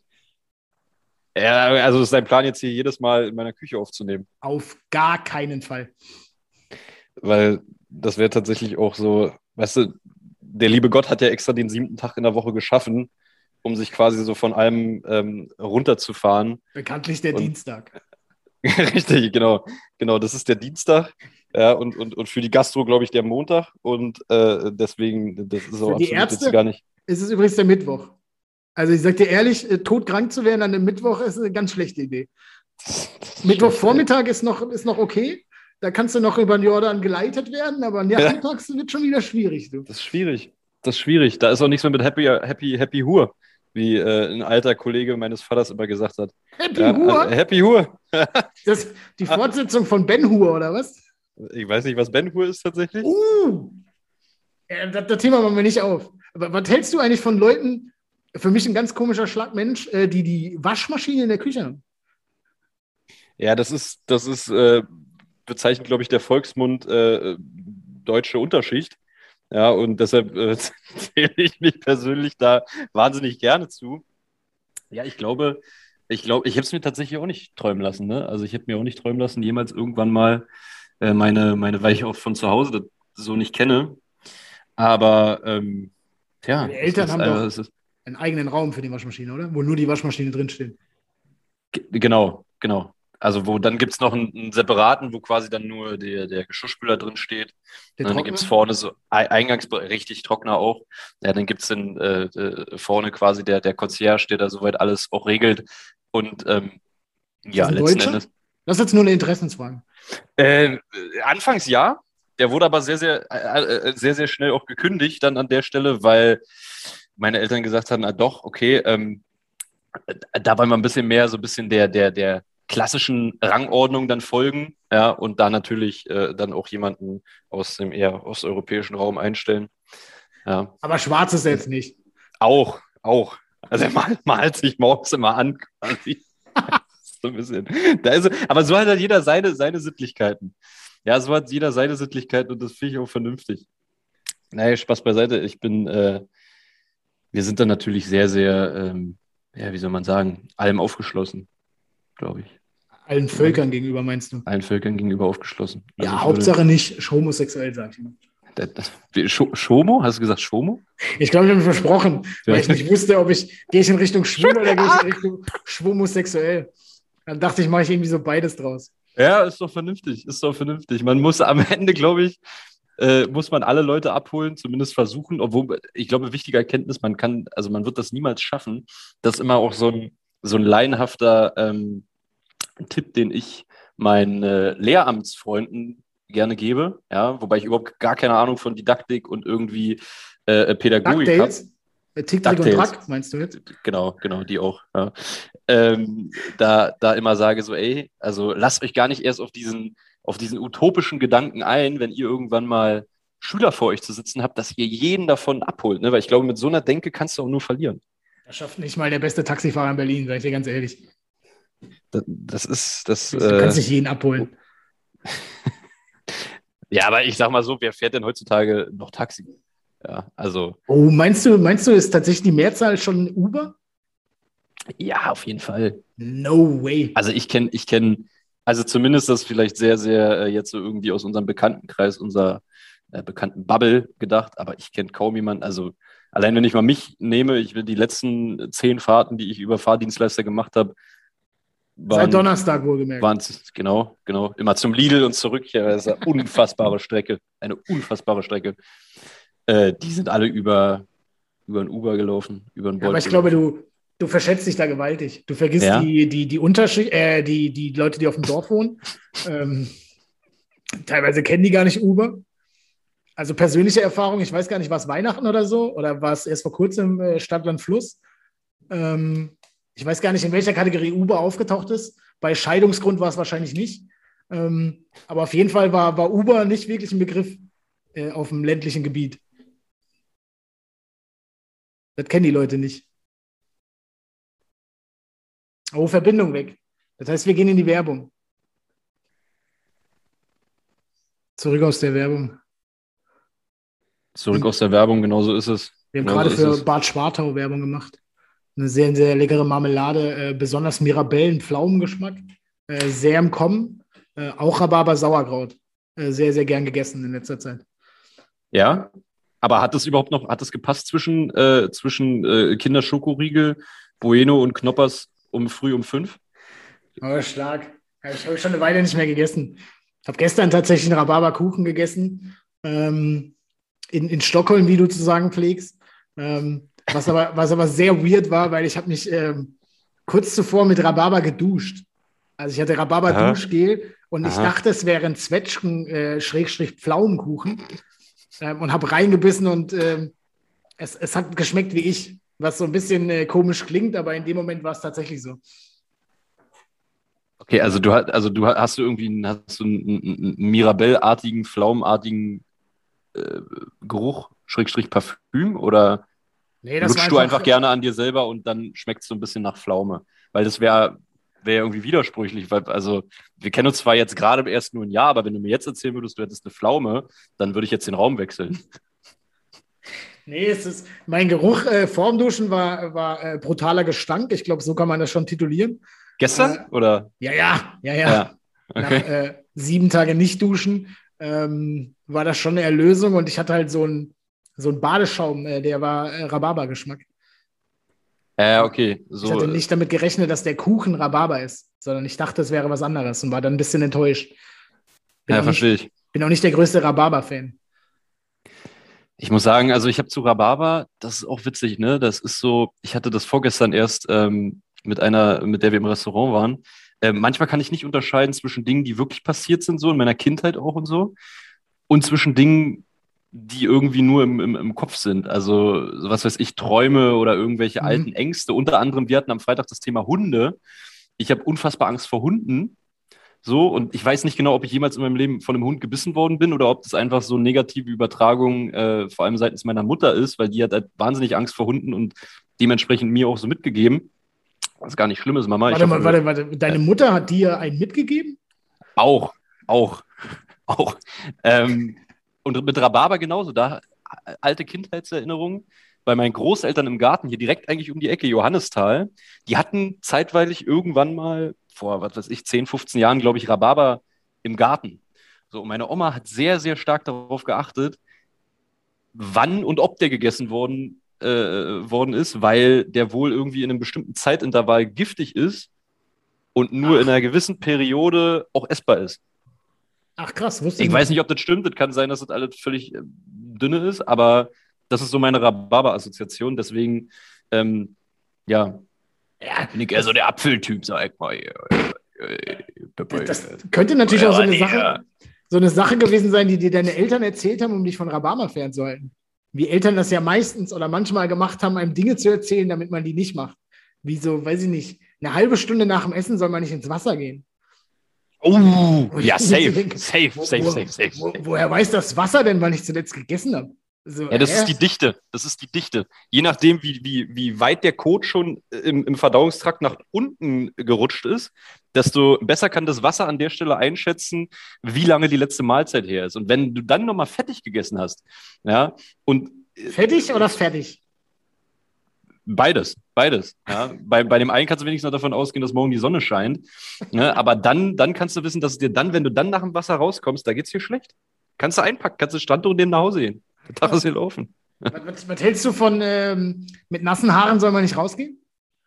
Ja, also ist dein Plan jetzt hier jedes Mal in meiner Küche aufzunehmen, Auf gar keinen Fall. weil das wäre tatsächlich auch so, weißt du, der liebe Gott hat ja extra den siebten Tag in der Woche geschaffen, um sich quasi so von allem ähm, runterzufahren. Bekanntlich der Und- Dienstag. Richtig, genau. Genau, das ist der Dienstag. Ja, und, und, und für die Gastro, glaube ich, der Montag. Und äh, deswegen, das ist so Für die absolut Ärzte? jetzt gar nicht. Es ist übrigens der Mittwoch. Also ich sag dir ehrlich, äh, todkrank zu werden an dem Mittwoch ist eine ganz schlechte Idee. Mittwochvormittag ist noch, ist noch okay. Da kannst du noch über den Jordan geleitet werden, aber nachmittags wird schon wieder schwierig. Du. Das ist schwierig. Das ist schwierig. Da ist auch nichts mehr mit Happy, Happy, Happy Hur, wie äh, ein alter Kollege meines Vaters immer gesagt hat. Happy Ja, Hur? äh, Happy Hur. Das die Fortsetzung von Ben Hur, oder was? Ich weiß nicht, was Ben Hur ist tatsächlich. Uh! Ja, das, das Thema machen wir nicht auf. Aber was hältst du eigentlich von Leuten, für mich ein ganz komischer Schlagmensch, äh, die die Waschmaschine in der Küche haben? Ja, das ist, das ist, äh, bezeichnet, glaube ich, der Volksmund äh, deutsche Unterschicht. Ja, und deshalb äh, zähle ich mich persönlich da wahnsinnig gerne zu. Ja, ich glaube, ich glaube, ich habe es mir tatsächlich auch nicht träumen lassen, ne? Also ich habe mir auch nicht träumen lassen, jemals irgendwann mal äh, meine, meine, weil ich auch von zu Hause das so nicht kenne. Aber ähm, ja, Deine Eltern es ist haben einfach- doch- es ist, Einen eigenen Raum für die Waschmaschine, oder? Wo nur die Waschmaschine drinsteht. Ge- Genau, genau. Also wo dann gibt es noch einen, einen separaten, wo quasi dann nur der, der Geschirrspüler drin steht. Der Und dann Trockner? gibt es vorne so Ei- Eingangs richtig Trockner auch. Ja, dann gibt es dann äh, äh, vorne quasi der, der Concierge, der da soweit alles auch regelt. Und ähm, Ist das ja, ein letzten Deutscher? Endes. Das ist jetzt nur eine Interessensfrage. Äh, äh, anfangs ja. Der wurde aber sehr, sehr, äh, äh, sehr, sehr schnell auch gekündigt dann an der Stelle, weil meine Eltern gesagt haben, ah doch, okay, ähm, da wollen wir ein bisschen mehr, so ein bisschen der, der, der klassischen Rangordnung dann folgen, ja, und da natürlich äh, dann auch jemanden aus dem eher osteuropäischen Raum einstellen. Ja. Aber schwarz ist er jetzt nicht. Auch, auch. Also er malt, malt sich morgens immer an, quasi. So ein bisschen. Da ist, aber so hat halt jeder seine, seine Sittlichkeiten. Ja, so hat jeder seine Sittlichkeiten und das finde ich auch vernünftig. Naja, Spaß beiseite. Ich bin, äh, wir sind da natürlich sehr, sehr, ähm, ja, wie soll man sagen, allem aufgeschlossen, glaube ich. Allen Völkern gegenüber, meinst du? Allen Völkern gegenüber aufgeschlossen. Also Ja, ich Hauptsache nicht homosexuell, sag ich mal. würde, das, das, Sch- Schomo? Hast du gesagt Schomo? Ich glaube, ich habe mich versprochen, weil ich nicht wusste, ob ich, gehe ich in Richtung schwul oder gehe ich in Richtung schwomosexuell. Dann dachte ich, mache ich irgendwie so beides draus. Ja, ist doch vernünftig, ist doch vernünftig. Man muss am Ende, glaube ich, äh, muss man alle Leute abholen, zumindest versuchen, obwohl, ich glaube, wichtige Erkenntnis, man kann, also man wird das niemals schaffen, dass immer auch so ein, so ein laienhafter ähm, Tipp, den ich meinen äh, Lehramtsfreunden gerne gebe, ja, wobei ich überhaupt gar keine Ahnung von Didaktik und irgendwie äh, Pädagogik habe. DuckTales? Äh, Tick, Trick und DuckTales. Track, meinst du jetzt? Genau, genau, die auch. Ja. Ähm, da, da immer sage so, ey, also lasst euch gar nicht erst auf diesen, auf diesen utopischen Gedanken ein, wenn ihr irgendwann mal Schüler vor euch zu sitzen habt, dass ihr jeden davon abholt, ne? Weil ich glaube, mit so einer Denke kannst du auch nur verlieren. Das schafft nicht mal der beste Taxifahrer in Berlin, sag ich dir ganz ehrlich. Das, das ist, das, Du kannst äh, nicht jeden abholen. ja, aber ich sag mal so, wer fährt denn heutzutage noch Taxi? Ja, also, Oh, meinst du, meinst du, ist tatsächlich die Mehrzahl schon Uber? ja, auf jeden Fall. No way. Also ich kenne, ich kenne, also zumindest das vielleicht sehr, sehr äh, jetzt so irgendwie aus unserem Bekanntenkreis, unserer äh, bekannten Bubble gedacht, aber ich kenne kaum jemanden, also allein wenn ich mal mich nehme, ich will die letzten zehn Fahrten, die ich über Fahrdienstleister gemacht habe, Seit waren, Donnerstag wohlgemerkt. waren genau, genau, immer zum Lidl und zurück, ja, das ist eine unfassbare Strecke, eine unfassbare Strecke. Äh, die sind alle über, über ein Uber gelaufen, über ein Ja, Bolt aber ich glaube, gelaufen. du, du verschätzt dich da gewaltig. Du vergisst Ja? die, die, die Unterschicht, äh, die, die Leute, die auf dem Dorf wohnen. Ähm, teilweise kennen die gar nicht Uber. Also persönliche Erfahrung, ich weiß gar nicht, war es Weihnachten oder so? Oder war es erst vor kurzem äh, Stadt, Land, Fluss? Ähm, ich weiß gar nicht, in welcher Kategorie Uber aufgetaucht ist. Bei Scheidungsgrund war es wahrscheinlich nicht. Ähm, aber auf jeden Fall war, war Uber nicht wirklich ein Begriff äh, auf dem ländlichen Gebiet. Das kennen die Leute nicht. Oh, Verbindung weg. Das heißt, wir gehen in die Werbung. Zurück aus der Werbung. Zurück aus der Werbung, genau so ist es. Wir haben Genau gerade so für ist es. Bad Schwartau Werbung gemacht. Eine sehr, sehr leckere Marmelade, äh, besonders Mirabellen, Pflaumengeschmack. Äh, sehr im Kommen. Äh, auch Rhabarber Sauerkraut. Äh, sehr, sehr gern gegessen in letzter Zeit. Ja, aber hat das überhaupt noch, hat das gepasst zwischen, äh, zwischen äh, Kinderschokoriegel, Bueno und Knoppers um früh um fünf? Aber stark. Ja, ich habe schon eine Weile nicht mehr gegessen. Ich habe gestern tatsächlich einen Rhabarberkuchen gegessen. Ähm, in, in Stockholm, wie du zu sagen pflegst. Ähm, was, aber, was aber sehr weird war, weil ich habe mich ähm, kurz zuvor mit Rhabarber geduscht. Also ich hatte Aha. Rhabarber-Duschgel und ich Aha. dachte, es wäre ein Zwetschgen-Pflaumenkuchen ähm, und habe reingebissen und ähm, es, es hat geschmeckt wie ich, was so ein bisschen äh, komisch klingt, aber in dem Moment war es tatsächlich so. Okay, also du hast, also du ha- hast du irgendwie einen, hast du einen, einen, einen Mirabellartigen, Pflaumenartigen äh, Geruch, Schrägstrich Parfüm, oder Nee, das war lutschst du einfach einfach, gerne an dir selber und dann schmeckt es so ein bisschen nach Pflaume? Weil das wäre wäre irgendwie widersprüchlich, weil, also wir kennen uns zwar jetzt gerade erst nur ein Jahr, aber wenn du mir jetzt erzählen würdest, du hättest eine Pflaume, dann würde ich jetzt den Raum wechseln. nee, es ist, mein Geruch äh, vorm Duschen war, war äh, brutaler Gestank. Ich glaube, so kann man das schon titulieren. Gestern? Äh, Oder? Ja, ja, ja, ja. Ja. Nach Okay. äh, sieben Tage nicht duschen ähm, war das schon eine Erlösung und ich hatte halt so einen so einen Badeschaum, äh, der war äh, Rhabarbergeschmack. Äh, okay. Ich So, hatte nicht damit gerechnet, dass der Kuchen Rhabarber ist, sondern ich dachte, es wäre was anderes und war dann ein bisschen enttäuscht. Bin ja, auch verstehe nicht, ich. bin auch nicht der größte Rhabarber-Fan. Ich muss sagen, also ich habe zu Rhabarber, das ist auch witzig, ne? Das ist so, ich hatte das vorgestern erst ähm, mit einer, mit der wir im Restaurant waren. Ähm, manchmal kann ich nicht unterscheiden zwischen Dingen, die wirklich passiert sind, so in meiner Kindheit auch und so, und zwischen Dingen, die irgendwie nur im, im, im Kopf sind. Also, so was weiß ich, Träume oder irgendwelche alten Mhm. Ängste. Unter anderem, wir hatten am Freitag das Thema Hunde. Ich habe unfassbar Angst vor Hunden. So, und ich weiß nicht genau, ob ich jemals in meinem Leben von einem Hund gebissen worden bin oder ob das einfach so eine negative Übertragung, äh, vor allem seitens meiner Mutter ist, weil die hat halt wahnsinnig Angst vor Hunden und dementsprechend mir auch so mitgegeben. Was gar nicht schlimm ist, Mama. Ich Warte mal, hoffe, warte, warte. Deine äh, Mutter hat dir einen mitgegeben? auch, auch, auch. Ähm, und mit Rhabarber genauso. Da äh, alte Kindheitserinnerungen bei meinen Großeltern im Garten, hier direkt eigentlich um die Ecke, Johannisthal. Die hatten zeitweilig irgendwann mal, vor, was weiß ich, zehn, fünfzehn Jahren, glaube ich, Rhabarber im Garten. So, und meine Oma hat sehr, sehr stark darauf geachtet, wann und ob der gegessen worden, äh, worden ist, weil der wohl irgendwie in einem bestimmten Zeitintervall giftig ist und nur in Ach, einer gewissen Periode auch essbar ist. ach krass, wusste ich Ich weiß nicht. nicht, ob das stimmt. Das kann sein, dass das alles völlig äh, dünne ist, aber das ist so meine Rhabarber-Assoziation. Deswegen, ähm, ja, Ja, bin ich eher so das, der Apfeltyp, sag ich mal. Äh, das, das könnte natürlich auch so eine Sache, so eine Sache gewesen sein, die dir deine Eltern erzählt haben, um dich von Rhabarber fernzuhalten. Wie Eltern das ja meistens oder manchmal gemacht haben, einem Dinge zu erzählen, damit man die nicht macht. Wie so, weiß ich nicht, eine halbe Stunde nach dem Essen soll man nicht ins Wasser gehen. Oh, Wo ja, ich mir so safe, denke, safe, wo, safe, wo, safe, safe, wo, safe. woher weiß das Wasser denn, wann ich zuletzt gegessen habe? So, Ja, das ist hä? die Dichte. Das ist die Dichte. Je nachdem, wie, wie, wie weit der Kot schon im, im Verdauungstrakt nach unten gerutscht ist, desto besser kann das Wasser an der Stelle einschätzen, wie lange die letzte Mahlzeit her ist. Und wenn du dann nochmal fettig gegessen hast, ja, und Fettig äh, oder fertig? beides, beides. Ja. Bei, bei dem einen kannst du wenigstens noch davon ausgehen, dass morgen die Sonne scheint. Ne? Aber dann, dann kannst du wissen, dass es dir dann, wenn du dann nach dem Wasser rauskommst, da geht's dir schlecht. Kannst du einpacken, kannst du Strandtuch und dem nach Hause gehen. Der Tag ist Krass. hier laufen. Was, was, was hältst du von ähm, mit nassen Haaren soll man nicht rausgehen?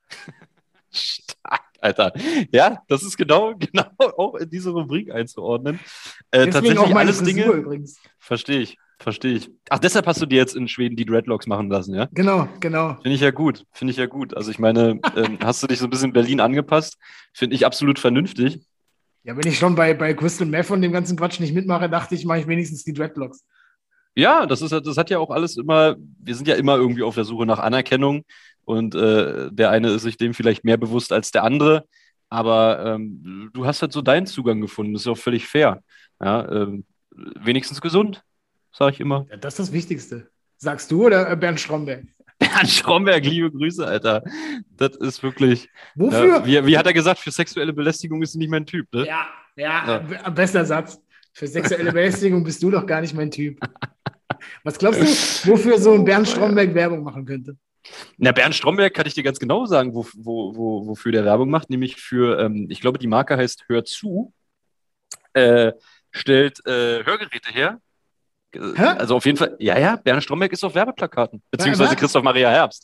Stark, Alter. Ja, das ist genau, genau auch in diese Rubrik einzuordnen. Äh, Deswegen auch tatsächlich meine alles Frisur Dinge, übrigens. verstehe ich, verstehe ich. Ach, deshalb hast du dir jetzt in Schweden die Dreadlocks machen lassen, ja? Genau, genau. Finde ich ja gut, finde ich ja gut. Also ich meine, ähm, hast du dich so ein bisschen in Berlin angepasst? Finde ich absolut vernünftig. Ja, wenn ich schon bei, bei Crystal Meth und dem ganzen Quatsch nicht mitmache, dachte ich, mache ich wenigstens die Dreadlocks. Ja, das ist, das hat ja auch alles immer, wir sind ja immer irgendwie auf der Suche nach Anerkennung und äh, der eine ist sich dem vielleicht mehr bewusst als der andere, aber ähm, du hast halt so deinen Zugang gefunden, das ist auch völlig fair. Ja, ähm, wenigstens gesund, sage ich immer. Ja, das ist das Wichtigste. Sagst du oder äh, Bernd Stromberg? Bernd Stromberg, liebe Grüße, Alter. Das ist wirklich, ja, Wofür? wie, wie hat er gesagt, für sexuelle Belästigung ist er nicht mein Typ, ne? Ja, ja, Ja. b- bester Satz. Für sexuelle Belästigung bist du doch gar nicht mein Typ. Was glaubst du, wofür so ein Bernd Stromberg Werbung machen könnte? Na, Bernd Stromberg kann ich dir ganz genau sagen, wo, wo, wo, wofür der Werbung macht, nämlich für, ähm, ich glaube, die Marke heißt Hör zu, äh, stellt äh, Hörgeräte her. Äh, Hä? Also auf jeden Fall, ja, ja, Bernd Stromberg ist auf Werbeplakaten, Wa- beziehungsweise wa- Christoph Maria Herbst.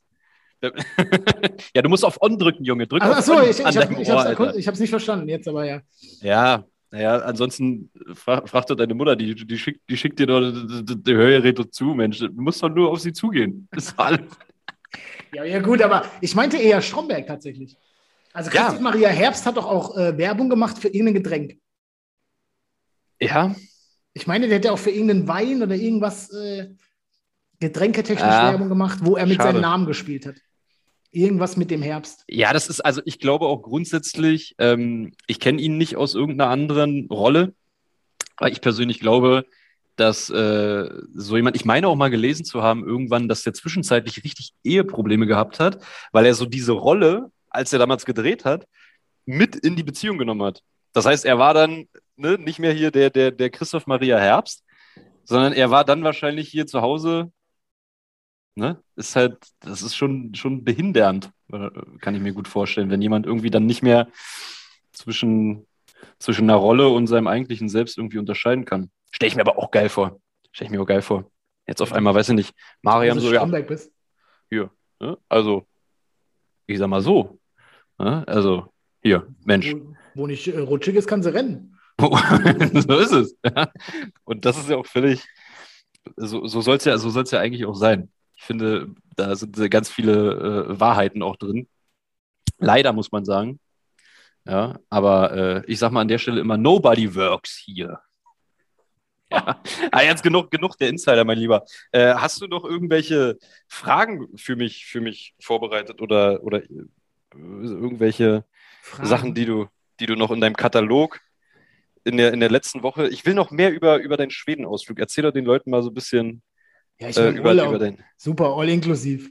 Ja, du musst auf On drücken, Junge. Drück Ach, ach auf so, On ich, an ich habe deinem ich Ohr, hab's, Alter. erkund- ich hab's nicht verstanden jetzt, aber ja. Ja, naja, ansonsten fra fragt doch deine Mutter, die, die, schickt, die schickt dir doch die, die, die Hörgeräte zu, Mensch. Du musst doch nur auf sie zugehen. Das ist alles. Ja, ja, gut, aber ich meinte eher Stromberg tatsächlich. Also Ja. Christoph Maria Herbst hat doch auch äh, Werbung gemacht für irgendein Getränk. Ja, Ich meine, der hätte auch für irgendeinen Wein oder irgendwas äh, getränketechnisch Ah, Werbung gemacht, wo er mit schade. seinem Namen gespielt hat. Irgendwas mit dem Herbst. Ja, das ist, also ich glaube auch grundsätzlich, ähm, ich kenne ihn nicht aus irgendeiner anderen Rolle, aber ich persönlich glaube, dass äh, so jemand, ich meine auch mal gelesen zu haben, irgendwann, dass der zwischenzeitlich richtig Eheprobleme gehabt hat, weil er so diese Rolle, als er damals gedreht hat, mit in die Beziehung genommen hat. Das heißt, er war dann ne, nicht mehr hier der, der, der Christoph Maria Herbst, sondern er war dann wahrscheinlich hier zu Hause. Ne? Ist halt, das ist schon, schon behindernd, äh, kann ich mir gut vorstellen, wenn jemand irgendwie dann nicht mehr zwischen, zwischen einer Rolle und seinem eigentlichen Selbst irgendwie unterscheiden kann. Stelle ich mir aber auch geil vor. Stelle ich mir auch geil vor. Jetzt auf einmal, weiß ich nicht, Mariam Also so, ja, Stromberg bist. hier. Ne? Also, Ich sag mal so. Ja, also, hier, Mensch. Wo, wo nicht äh, rutschig ist, kann sie rennen. So ist es. Ja. Und das ist ja auch völlig, so, so soll es ja, so soll's ja eigentlich auch sein. Ich finde, da sind ganz viele äh, Wahrheiten auch drin. Leider muss man sagen. Ja, aber äh, ich sag mal an der Stelle immer, nobody works here. Ja. Ah, jetzt genug, genug der Insider, mein Lieber. Äh, hast du noch irgendwelche Fragen für mich, für mich vorbereitet oder, oder äh, irgendwelche Fragen. Sachen, die du, die du noch in deinem Katalog in der, in der letzten Woche. Ich will noch mehr über, über deinen Schweden-Ausflug. Erzähl doch den Leuten mal so ein bisschen Ja, ich äh, mein über, Urlaub. über den. Super, all inklusiv.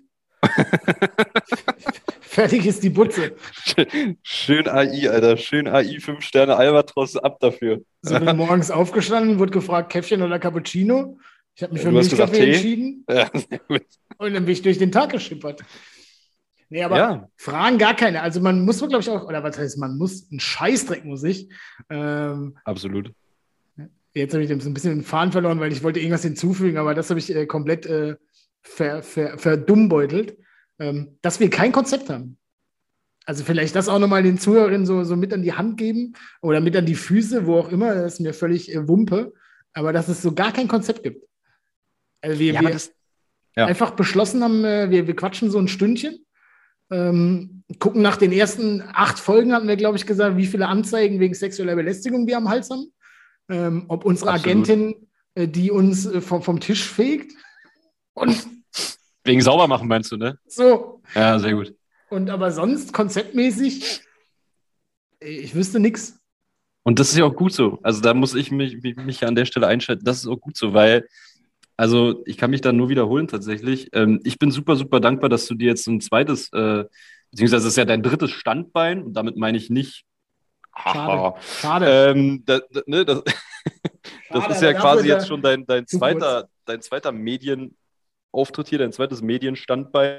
Fertig ist die Butze. Schön A I, Alter. Schön A I, fünf Sterne Albatros, ab dafür. So bin morgens aufgestanden, wurde gefragt, Käffchen oder Cappuccino. Ich habe mich für Du hast gesagt, Milchkaffee Tee? entschieden Ja, sehr gut. und dann bin ich durch den Tag geschippert. Nee, aber Ja. Fragen gar keine. Also man muss, glaube ich, auch, oder was heißt, man muss, ein Scheißdreck muss ich. Ähm, Absolut. jetzt habe ich so ein bisschen den Faden verloren, weil ich wollte irgendwas hinzufügen, aber das habe ich äh, komplett äh, ver, ver, verdummbeutelt, ähm, dass wir kein Konzept haben. Also vielleicht das auch nochmal den Zuhörerinnen so, so mit an die Hand geben oder mit an die Füße, wo auch immer, das ist mir völlig äh, Wumpe, aber dass es so gar kein Konzept gibt. Also wir, Ja, wir aber das, ja. einfach beschlossen haben, äh, wir, wir quatschen so ein Stündchen, ähm, gucken nach den ersten acht Folgen, hatten wir, glaube ich, gesagt, wie viele Anzeigen wegen sexueller Belästigung wir am Hals haben, ähm, ob unsere Absolut. Agentin, äh, die uns äh, vom, vom Tisch fegt und Wegen Saubermachen meinst du, ne? so. Ja, sehr gut. Und aber sonst konzeptmäßig, äh, ich wüsste nichts. Und das ist ja auch gut so. Also da muss ich mich, mich, mich an der Stelle einschalten. Das ist auch gut so, weil, also ich kann mich da nur wiederholen tatsächlich. Ähm, ich bin super, super dankbar, dass du dir jetzt so ein zweites, äh, beziehungsweise das ist ja dein drittes Standbein und damit meine ich nicht. Schade. Schade. Ähm, da, da, ne, das, das Schade, ist ja aber quasi dafür jetzt schon dein, dein, zu zweiter, dein zweiter Medienauftritt hier, dein zweites Medienstandbein.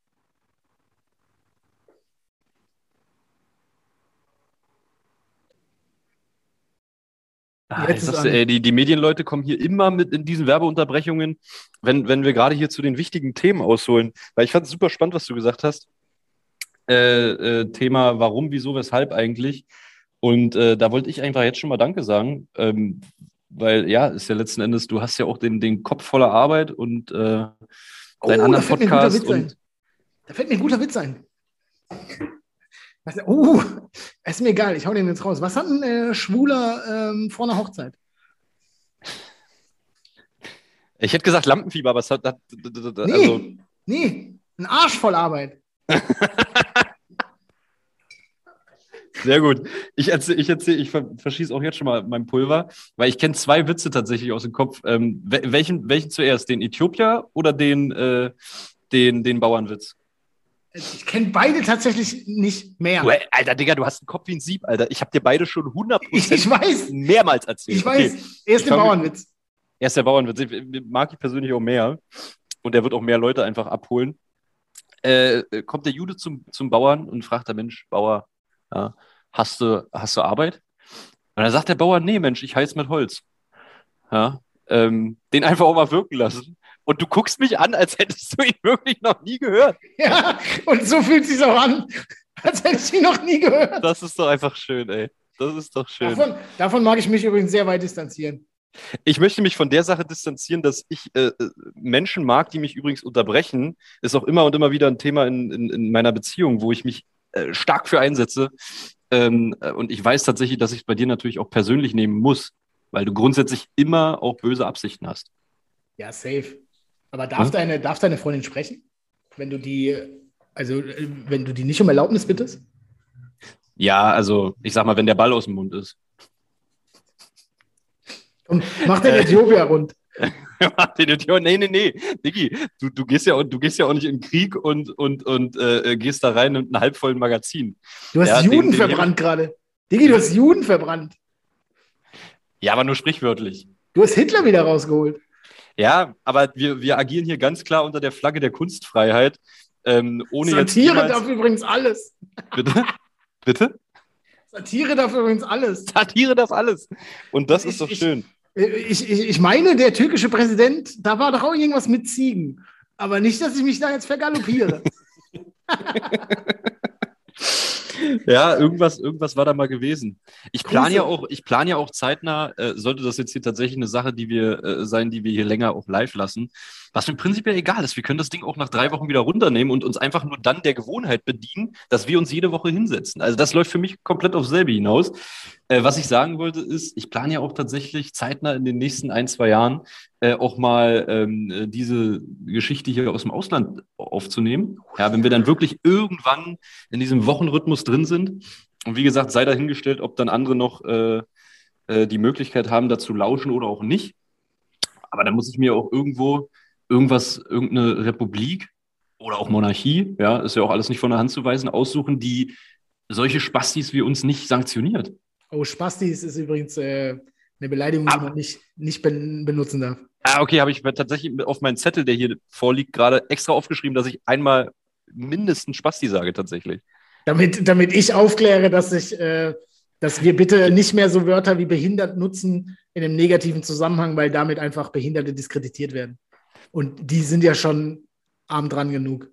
Ah, Jetzt ich ist sag's an. dir, ey, die, die Medienleute kommen hier immer mit in diesen Werbeunterbrechungen, wenn, wenn wir gerade hier zu den wichtigen Themen ausholen. Weil ich fand es super spannend, was du gesagt hast. Äh, äh, Thema warum, wieso, weshalb eigentlich. Und äh, da wollte ich einfach jetzt schon mal Danke sagen, ähm, weil ja, ist ja letzten Endes, du hast ja auch den, den Kopf voller Arbeit und äh, deinen Oh, da anderen fällt mir ein guter Podcast. Witz ein. Und Da fällt mir ein guter Witz ein. Was- Oh, ist mir egal, ich hau den jetzt raus. Was hat ein äh, Schwuler ähm, vor einer Hochzeit? ich hätte gesagt Lampenfieber, aber es hat, hat Nee, also nee, ein Arsch voll Arbeit. sehr gut. Ich erzähle, ich, erzähl, ich ver- verschieße auch jetzt schon mal mein Pulver, weil ich kenne zwei Witze tatsächlich aus dem Kopf. Ähm, wel- welchen, welchen zuerst? Den Äthiopier oder den, äh, den, den Bauernwitz? Ich kenne beide tatsächlich nicht mehr. Du, ey, Alter, Digga, du hast einen Kopf wie ein Sieb, Alter. Ich habe dir beide schon hundert Ich, Prozent ich weiß, mehrmals erzählt. ich weiß, Okay, er ist ich der fang mit- Bauernwitz. er ist der Bauernwitz. Ich mag ich persönlich auch mehr. Und der wird auch mehr Leute einfach abholen. Äh, äh, kommt der Jude zum, zum Bauern und fragt der Mensch, Bauer, ja, hast du, hast du Arbeit? Und dann sagt der Bauer, nee, Mensch, ich heiz mit Holz. Ja, ähm, den einfach auch mal wirken lassen. Und du guckst mich an, als hättest du ihn wirklich noch nie gehört. Ja, und so fühlt es sich auch an, als hätte ich ihn noch nie gehört. Das ist doch einfach schön, ey. Das ist doch schön. Davon, davon mag ich mich übrigens sehr weit distanzieren. Ich möchte mich von der Sache distanzieren, dass ich äh, äh, Menschen mag, die mich übrigens unterbrechen. Ist auch immer und immer wieder ein Thema in, in, in meiner Beziehung, wo ich mich äh, stark für einsetze. Ähm, äh, und ich weiß tatsächlich, dass ich es bei dir natürlich auch persönlich nehmen muss, weil du grundsätzlich immer auch böse Absichten hast. Ja, safe. Aber darf, Hm? deine, darf deine Freundin sprechen? Wenn du die, also äh, wenn du die nicht um Erlaubnis bittest? Ja, also ich sag mal, wenn der Ball aus dem Mund ist. Und mach den Äh. Äthiopier rund. Den Idiot. Nee, nee, nee. Diggi, du, du, gehst ja, auch- du gehst ja auch nicht in den Krieg und, und, und äh, gehst da rein mit einem halbvollen Magazin. Du hast Ja, den- Juden den- verbrannt gerade. Digi, du hast Juden verbrannt. Ja, aber nur sprichwörtlich. Du hast Hitler wieder rausgeholt. Ja, aber wir, wir agieren hier ganz klar unter der Flagge der Kunstfreiheit. Ähm, ohne jetzt Satire jemals- darf übrigens alles. Bitte? Bitte? Satire darf übrigens alles. Satire darf alles. Und das Ich- ist doch ich- schön. Ich, ich, ich meine, der türkische Präsident, da war doch auch irgendwas mit Ziegen. Aber nicht, dass ich mich da jetzt vergaloppiere. Ja, irgendwas, irgendwas war da mal gewesen. Ich plane ja auch, ich plane ja auch zeitnah, äh, sollte das jetzt hier tatsächlich eine Sache, die wir äh, sein, die wir hier länger auch live lassen, was mir prinzipiell egal ist. Wir können das Ding auch nach drei Wochen wieder runternehmen und uns einfach nur dann der Gewohnheit bedienen, dass wir uns jede Woche hinsetzen. Also das läuft für mich komplett aufs selbe hinaus. Äh, was ich sagen wollte ist, ich plane ja auch tatsächlich zeitnah in den nächsten ein, zwei Jahren äh, auch mal ähm, diese Geschichte hier aus dem Ausland aufzunehmen. Ja, wenn wir dann wirklich irgendwann in diesem Wochenrhythmus drin sind. Und wie gesagt, sei dahingestellt, ob dann andere noch äh, äh, die Möglichkeit haben, dazu lauschen oder auch nicht. Aber dann muss ich mir auch irgendwo irgendwas, irgendeine Republik oder auch Monarchie, ja, ist ja auch alles nicht von der Hand zu weisen, aussuchen, die solche Spastis wie uns nicht sanktioniert. Oh, Spastis ist übrigens äh, eine Beleidigung, die man nicht, nicht ben- benutzen darf. Ah, okay, habe ich mir tatsächlich auf meinen Zettel, der hier vorliegt, gerade extra aufgeschrieben, dass ich einmal mindestens Spasti sage tatsächlich. Damit, damit ich aufkläre, dass ich, äh, dass wir bitte nicht mehr so Wörter wie behindert nutzen in einem negativen Zusammenhang, weil damit einfach Behinderte diskreditiert werden. Und die sind ja schon arm dran genug.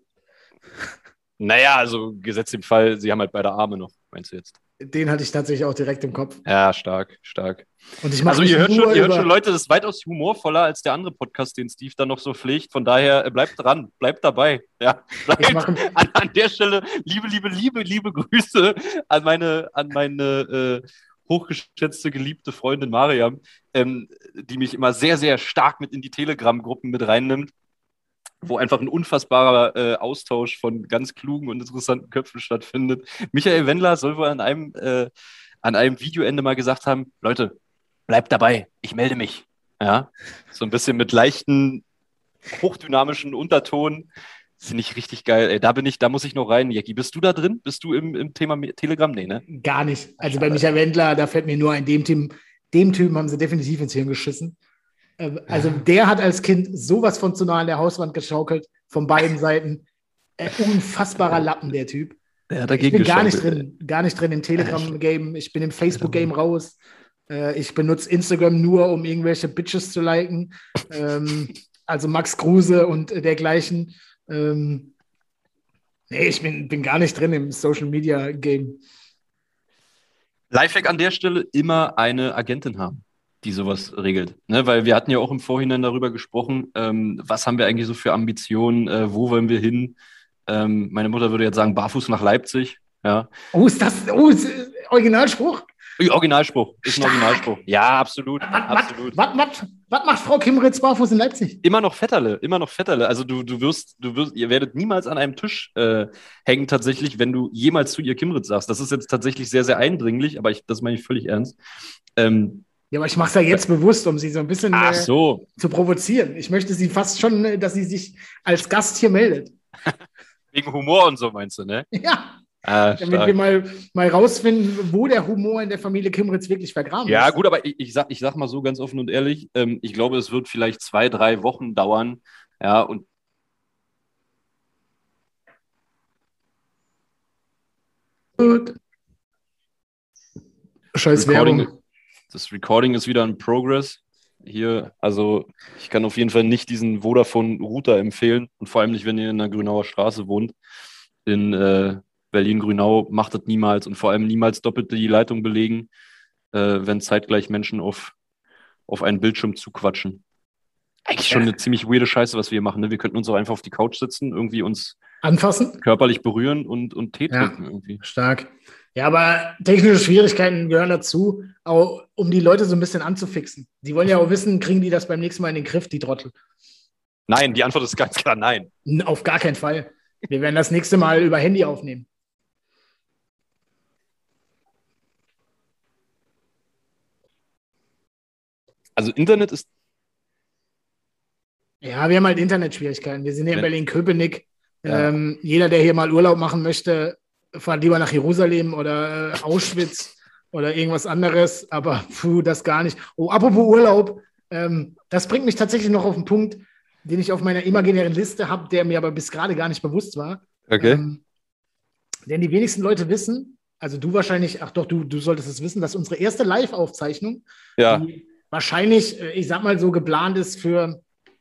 Naja, also gesetzt im Fall, sie haben halt beide Arme noch, meinst du jetzt? Den hatte ich tatsächlich auch direkt im Kopf. Ja, stark, stark. Und ich mache Also ihr hört, schon, ihr hört über- schon, Leute, das ist weitaus humorvoller als der andere Podcast, den Steve dann noch so pflegt. Von daher äh, bleibt dran, bleibt dabei. Ja, Ich bleibt mache an, an der Stelle liebe, liebe, liebe, liebe Grüße an meine, an meine äh, hochgeschätzte, geliebte Freundin Mariam, ähm, die mich immer sehr, sehr stark mit in die Telegram-Gruppen mit reinnimmt, wo einfach ein unfassbarer äh, Austausch von ganz klugen und interessanten Köpfen stattfindet. Michael Wendler soll wohl an einem, äh, an einem Videoende mal gesagt haben, Leute, bleibt dabei, ich melde mich. Ja, so ein bisschen mit leichten, hochdynamischen Unterton. Finde ich richtig geil. Ey, da bin ich, da muss ich noch rein. Jackie, bist du da drin? Bist du im, im Thema Telegram? Nee, ne? gar nicht. Also bei Michael Wendler, da fällt mir nur ein, dem Typen, dem Typen haben sie definitiv ins Hirn geschissen. Ähm, Also der hat als Kind sowas von zu nah an der Hauswand geschaukelt, von beiden Seiten. Äh, unfassbarer Lappen, der Typ. Der hat Ich dagegen bin gar nicht geschaukelt. drin, gar nicht drin im Telegram-Game. Ich bin im Facebook-Game raus. Äh, Ich benutze Instagram nur, um irgendwelche Bitches zu liken. Ähm, Also Max Kruse und äh, dergleichen. Ähm, Nee, ich bin, bin gar nicht drin im Social-Media-Game. Lifehack an der Stelle, immer eine Agentin haben, die sowas regelt. Ne? Weil wir hatten ja auch im Vorhinein darüber gesprochen, ähm, was haben wir eigentlich so für Ambitionen, äh, wo wollen wir hin? Ähm, meine Mutter würde jetzt sagen, barfuß nach Leipzig. Ja. Oh, ist das oh, ist, äh, Originalspruch? Originalspruch, ist ein Stark. Originalspruch. Ja, absolut, Was, absolut. was, was, was macht Frau Kimritz barfuß in Leipzig? Immer noch Vetterle, immer noch Vetterle. Also du, du wirst, du wirst, ihr werdet niemals an einem Tisch äh, hängen tatsächlich, wenn du jemals zu ihr Kimritz sagst. Das ist jetzt tatsächlich sehr, sehr eindringlich, aber ich, das meine ich völlig ernst. Ähm, Ja, aber ich mache es ja jetzt bewusst, um sie so ein bisschen ach äh, so, zu provozieren. Ich möchte sie fast schon, äh, dass sie sich als Gast hier meldet. wegen Humor und so meinst du, ne? Ja, Ah, damit wir stark. mal, mal rausfinden, wo der Humor in der Familie Kimritz wirklich vergraben Ja, ist. gut, aber ich, ich, sag, ich sag mal so ganz offen und ehrlich, ähm, ich glaube, es wird vielleicht zwei, drei Wochen dauern. Ja, und Gut. Scheiß Recording, Werbung. das Recording ist wieder in Progress. Hier, also ich kann auf jeden Fall nicht diesen Vodafone-Router empfehlen und vor allem nicht, wenn ihr in der Grünauer Straße wohnt. In äh, Berlin-Grünau macht das niemals und vor allem niemals doppelt die Leitung belegen, äh, wenn zeitgleich Menschen auf, auf einen Bildschirm zuquatschen. Eigentlich schon eine ziemlich weirde Scheiße, was wir hier machen. Ne? Wir könnten uns auch einfach auf die Couch sitzen, irgendwie uns Anfassen? körperlich berühren und, und Tee Ja. trinken irgendwie. Stark. Ja, aber technische Schwierigkeiten gehören dazu, auch um die Leute so ein bisschen anzufixen. Die wollen ja auch wissen, kriegen die das beim nächsten Mal in den Griff, die Trottel. Nein, die Antwort ist ganz klar nein. N- Auf gar keinen Fall. Wir werden das nächste Mal über Handy aufnehmen. Also Internet ist, Ja, wir haben halt Internetschwierigkeiten. Wir sind hier in Ja. Berlin-Köpenick. Ja. Ähm, jeder, der hier mal Urlaub machen möchte, fahrt lieber nach Jerusalem oder äh, Auschwitz oder irgendwas anderes. Aber puh, das gar nicht. Oh, apropos Urlaub, ähm, das bringt mich tatsächlich noch auf einen Punkt, den ich auf meiner imaginären Liste habe, der mir aber bis gerade gar nicht bewusst war. okay. Ähm, denn die wenigsten Leute wissen, also du wahrscheinlich, ach doch, du, du solltest es wissen, dass unsere erste Live-Aufzeichnung, Ja, die wahrscheinlich, äh, ich sag mal so, geplant ist für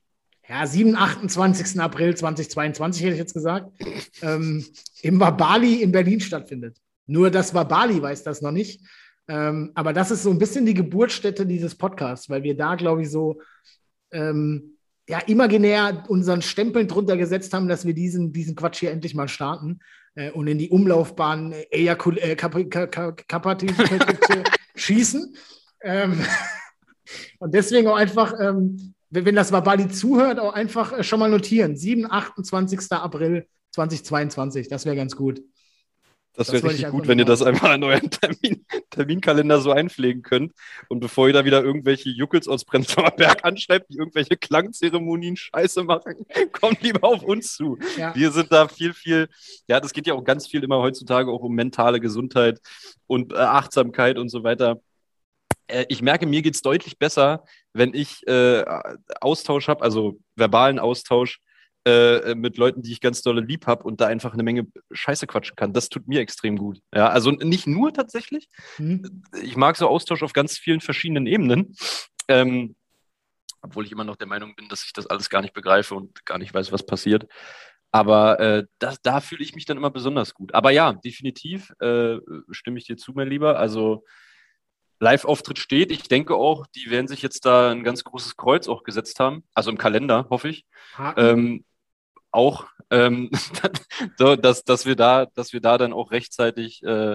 ja, siebten, achtundzwanzigsten April zweitausendzweiundzwanzig hätte ich jetzt gesagt, ähm, im Wabali in Berlin stattfindet. Nur das Wabali weiß das noch nicht. Ähm, aber das ist so ein bisschen die Geburtsstätte dieses Podcasts, weil wir da, glaube ich, so ähm, ja, imaginär unseren Stempeln drunter gesetzt haben, dass wir diesen, diesen Quatsch hier endlich mal starten äh, und in die Umlaufbahn Ejakul äh, Kap Kap Kap Kapazität schießen. Ähm, und deswegen auch einfach, ähm, wenn, wenn das Wabali zuhört, auch einfach äh, schon mal notieren. siebten, achtundzwanzigsten April zweitausendzweiundzwanzig, das wäre ganz gut. Das wäre richtig gut, wenn ihr das einfach in euren Termin, Terminkalender so einpflegen könnt. Und bevor ihr da wieder irgendwelche Juckels aus Prenzlauer Berg anschreibt, die irgendwelche Klangzeremonien scheiße machen, kommt lieber auf uns zu. Ja. Wir sind da viel, viel, ja, das geht ja auch ganz viel immer heutzutage auch um mentale Gesundheit und äh, Achtsamkeit und so weiter. Äh, ich merke, mir geht es deutlich besser, wenn ich äh, Austausch habe, also verbalen Austausch, Äh, mit Leuten, die ich ganz dolle lieb habe und da einfach eine Menge Scheiße quatschen kann. Das tut mir extrem gut. Ja, also nicht nur tatsächlich. Mhm. Ich mag so Austausch auf ganz vielen verschiedenen Ebenen. Ähm, obwohl ich immer noch der Meinung bin, dass ich das alles gar nicht begreife und gar nicht weiß, was passiert. Aber äh, das, da fühle ich mich dann immer besonders gut. Aber ja, definitiv äh, stimme ich dir zu, mein Lieber. Also Live-Auftritt steht. Ich denke auch, die werden sich jetzt da ein ganz großes Kreuz auch gesetzt haben. Also im Kalender, hoffe ich. Ähm, auch, ähm, so, dass, dass, wir da, dass wir da dann auch rechtzeitig, äh,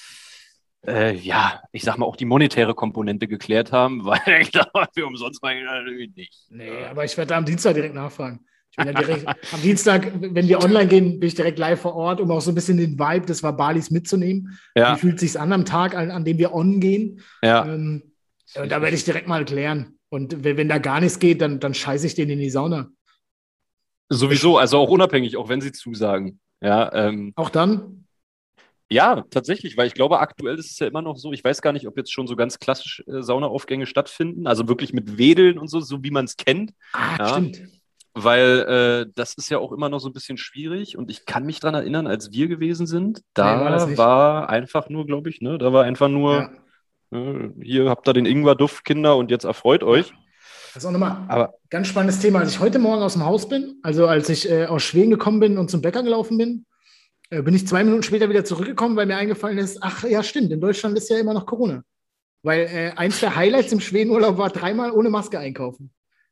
äh, ja, ich sag mal, auch die monetäre Komponente geklärt haben, weil ich glaube, für umsonst war ich natürlich nicht. Nee, aber ich werde da am Dienstag direkt nachfragen. Ich bin ja direkt, am Dienstag, wenn wir online gehen, bin ich direkt live vor Ort, um auch so ein bisschen den Vibe des Wabalis mitzunehmen. Ja. Wie fühlt es sich an am Tag, an, an dem wir on gehen? Ja. Ähm, und da werde ich direkt mal klären. Und wenn, wenn da gar nichts geht, dann, dann scheiße ich den in die Sauna. Sowieso, also auch unabhängig, auch wenn sie zusagen. Ja, ähm, auch dann? Ja, tatsächlich, weil ich glaube, aktuell ist es ja immer noch so, ich weiß gar nicht, ob jetzt schon so ganz klassisch äh, Saunaaufgänge stattfinden, also wirklich mit Wedeln und so, so wie man es kennt. Ah, ja, stimmt. Weil äh, das ist ja auch immer noch so ein bisschen schwierig und ich kann mich daran erinnern, als wir gewesen sind, da nee, war, war einfach nur, glaube ich, ne, da war einfach nur, ja. äh, hier habt ihr den Ingwer-Duft, Kinder, und jetzt erfreut euch. Ja. Das ist auch nochmal ein ganz spannendes Thema. Als ich heute Morgen aus dem Haus bin, also als ich äh, aus Schweden gekommen bin und zum Bäcker gelaufen bin, äh, bin ich zwei Minuten später wieder zurückgekommen, weil mir eingefallen ist, ach ja, stimmt, in Deutschland ist ja immer noch Corona. Weil äh, eins der Highlights im Schwedenurlaub war dreimal ohne Maske einkaufen.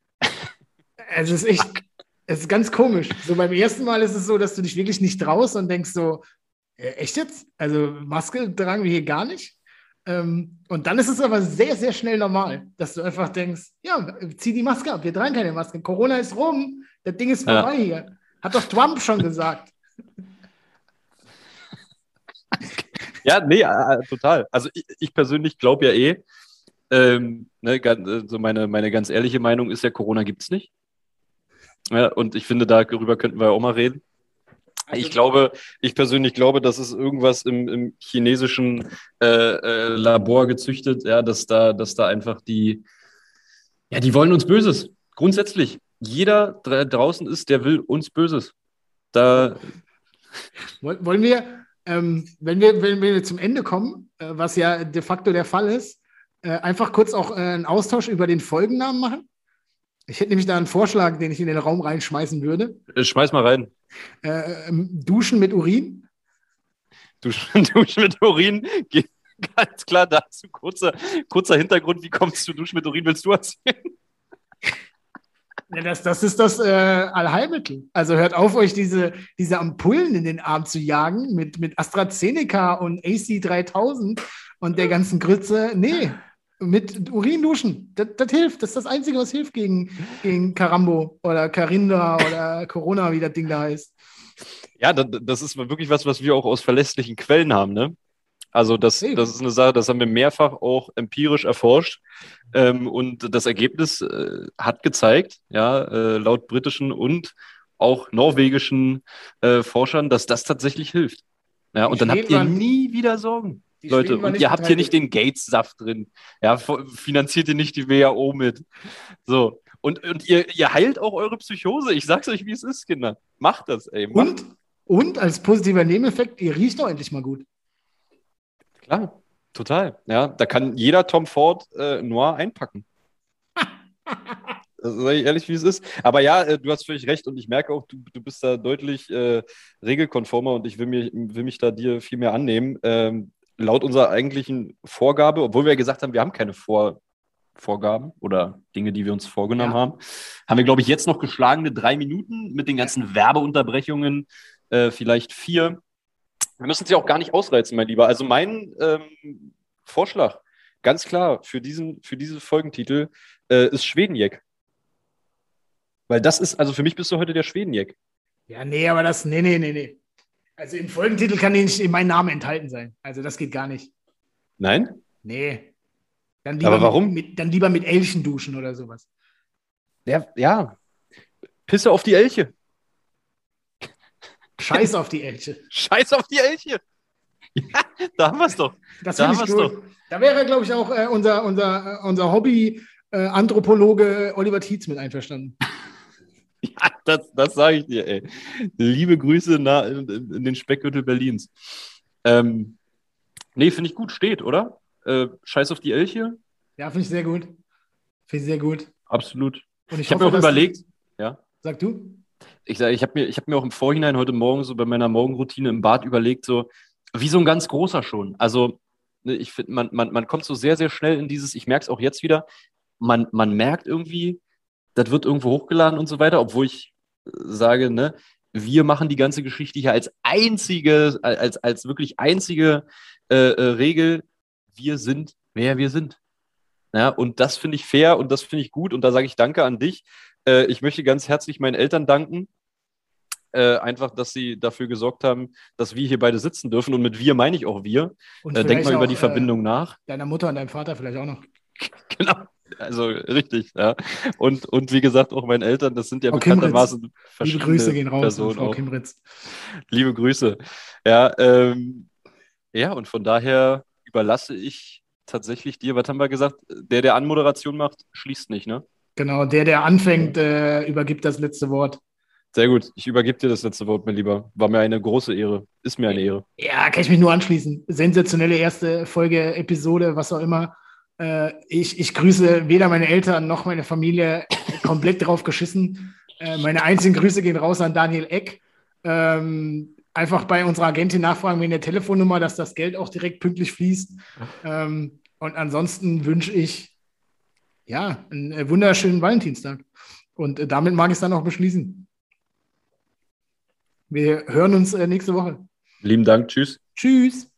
Also es ist echt, es ist ganz komisch. So beim ersten Mal ist es so, dass du dich wirklich nicht traust und denkst so, äh, echt jetzt? Also Maske tragen wir hier gar nicht? Ähm, und dann ist es aber sehr, sehr schnell normal, dass du einfach denkst, ja, zieh die Maske ab, wir tragen keine Maske. Corona ist rum, das Ding ist vorbei ja. hier. Hat doch Trump schon gesagt. Ja, nee, äh, total. Also ich, ich persönlich glaube ja eh, ähm, ne, so meine, meine ganz ehrliche Meinung ist ja, Corona gibt es nicht. Ja, und ich finde, darüber könnten wir auch mal reden. Ich glaube, ich persönlich glaube, dass es irgendwas im, im chinesischen äh, äh, Labor gezüchtet, ja, dass da, dass da einfach die, ja, die wollen uns Böses. Grundsätzlich. Jeder dra- draußen ist, der will uns Böses. Da wollen wir, ähm, wenn wir, wenn wir zum Ende kommen, äh, was ja de facto der Fall ist, äh, einfach kurz auch äh, einen Austausch über den Folgennamen machen? Ich hätte nämlich da einen Vorschlag, den ich in den Raum reinschmeißen würde. Schmeiß mal rein. Äh, Duschen mit Urin. Duschen, Duschen mit Urin. Ganz klar dazu. Kurzer, kurzer Hintergrund. Wie kommst du Duschen mit Urin? Willst du erzählen? Ja, das, das ist das äh, Allheilmittel. Also hört auf, euch diese, diese Ampullen in den Arm zu jagen mit, mit AstraZeneca und A C dreitausend und der ganzen Grütze. Nee. Mit Urin duschen. Das, das hilft. Das ist das Einzige, was hilft gegen, gegen Carambo oder Carinda oder Corona, wie das Ding da heißt. Ja, das, das ist wirklich was, was wir auch aus verlässlichen Quellen haben, ne? Also das, das ist eine Sache, das haben wir mehrfach auch empirisch erforscht. Ähm, und das Ergebnis äh, hat gezeigt, ja, äh, laut britischen und auch norwegischen äh, Forschern, dass das tatsächlich hilft. Ja, und dann habt ihr nie wieder Sorgen. Leute, und ihr habt hier nicht den Gates-Saft drin. Ja, finanziert ihr nicht die W H O mit. So. Und, und ihr, ihr heilt auch eure Psychose. Ich sag's euch, wie es ist, Kinder. Macht das, ey. Macht. Und, und als positiver Nebeneffekt, ihr riecht doch endlich mal gut. Klar, total. Ja, da kann jeder Tom Ford äh, Noir einpacken. Das sage ich ehrlich, wie es ist. Aber ja, äh, du hast völlig recht und ich merke auch, du, du bist da deutlich äh, regelkonformer und ich will, mir, will mich da dir viel mehr annehmen. Ähm, laut unserer eigentlichen Vorgabe, obwohl wir ja gesagt haben, wir haben keine Vor Vorgaben oder Dinge, die wir uns vorgenommen Ja. haben, haben wir, glaube ich, jetzt noch geschlagene drei Minuten mit den ganzen Werbeunterbrechungen, äh, vielleicht vier. Wir müssen sie auch gar nicht ausreizen, mein Lieber. Also mein ähm, Vorschlag, ganz klar, für diesen, für diese Folgentitel äh, ist Schwedenjeck. Weil das ist, also für mich bist du heute der Schwedenjeck. Ja, nee, aber das, nee, nee, nee, nee. Also im Folgentitel kann nicht in meinem Namen enthalten sein. Also das geht gar nicht. Nein? Nee. Dann lieber Aber warum? Mit, mit, dann lieber mit Elchen duschen oder sowas. Ja, ja. Pisse auf die Elche. Scheiß auf die Elche. Scheiß auf die Elche. Ja, da haben wir es doch. Das Da finde haben ich wir's gut. Da wäre, glaube ich, auch äh, unser, unser, äh, unser Hobby-Anthropologe Oliver Tietz mit einverstanden. Ja, das, das sage ich dir, ey. Liebe Grüße nach, in, in den Speckgürtel Berlins. Ähm, nee, finde ich gut, steht, oder? Äh, Scheiß auf die Elche. Ja, finde ich sehr gut. Finde ich sehr gut. Absolut. Und ich, Ich habe hoffe, mir auch dass überlegt, du, ja. Sag du? Ich sage, ich habe mir, ich hab mir auch im Vorhinein heute Morgen so bei meiner Morgenroutine im Bad überlegt, so wie so ein ganz großer schon. Also, ne, ich finde, man, man, man kommt so sehr, sehr schnell in dieses, ich merke es auch jetzt wieder, man, man merkt irgendwie, das wird irgendwo hochgeladen und so weiter, obwohl ich äh, sage, ne, wir machen die ganze Geschichte hier als einzige, als, als wirklich einzige äh, äh, Regel, wir sind, wer wir sind. Ja, und das finde ich fair und das finde ich gut und da sage ich Danke an dich. Äh, ich möchte ganz herzlich meinen Eltern danken, äh, einfach, dass sie dafür gesorgt haben, dass wir hier beide sitzen dürfen und mit wir meine ich auch wir. Und Äh, denk vielleicht mal über auch, die äh, Verbindung nach. deiner Mutter und deinem Vater vielleicht auch noch. Genau, also richtig, ja. Und, und wie gesagt, auch meinen Eltern, das sind ja Frau Kimritz. bekanntermaßen Liebe verschiedene Grüße gehen raus an Personen Frau auch. Kimritz. Liebe Grüße. Ja, ähm, ja, und von daher überlasse ich tatsächlich dir, was haben wir gesagt, der, der Anmoderation macht, schließt nicht, ne? Genau, der, der anfängt, äh, übergibt das letzte Wort. Sehr gut, ich übergebe dir das letzte Wort, mein Lieber. War mir eine große Ehre. Ist mir eine Ehre. Ja, kann ich mich nur anschließen. Sensationelle erste Folge, Episode, was auch immer. Äh, ich, ich grüße weder meine Eltern noch meine Familie. Komplett drauf geschissen. Äh, meine einzigen Grüße gehen raus an Daniel Eck. Ähm, einfach bei unserer Agentin nachfragen wegen der Telefonnummer, dass das Geld auch direkt pünktlich fließt. Ähm, und ansonsten wünsche ich ja einen äh, wunderschönen Valentinstag. Und äh, damit mag ich es dann auch beschließen. Wir hören uns äh, nächste Woche. Lieben Dank, tschüss. Tschüss.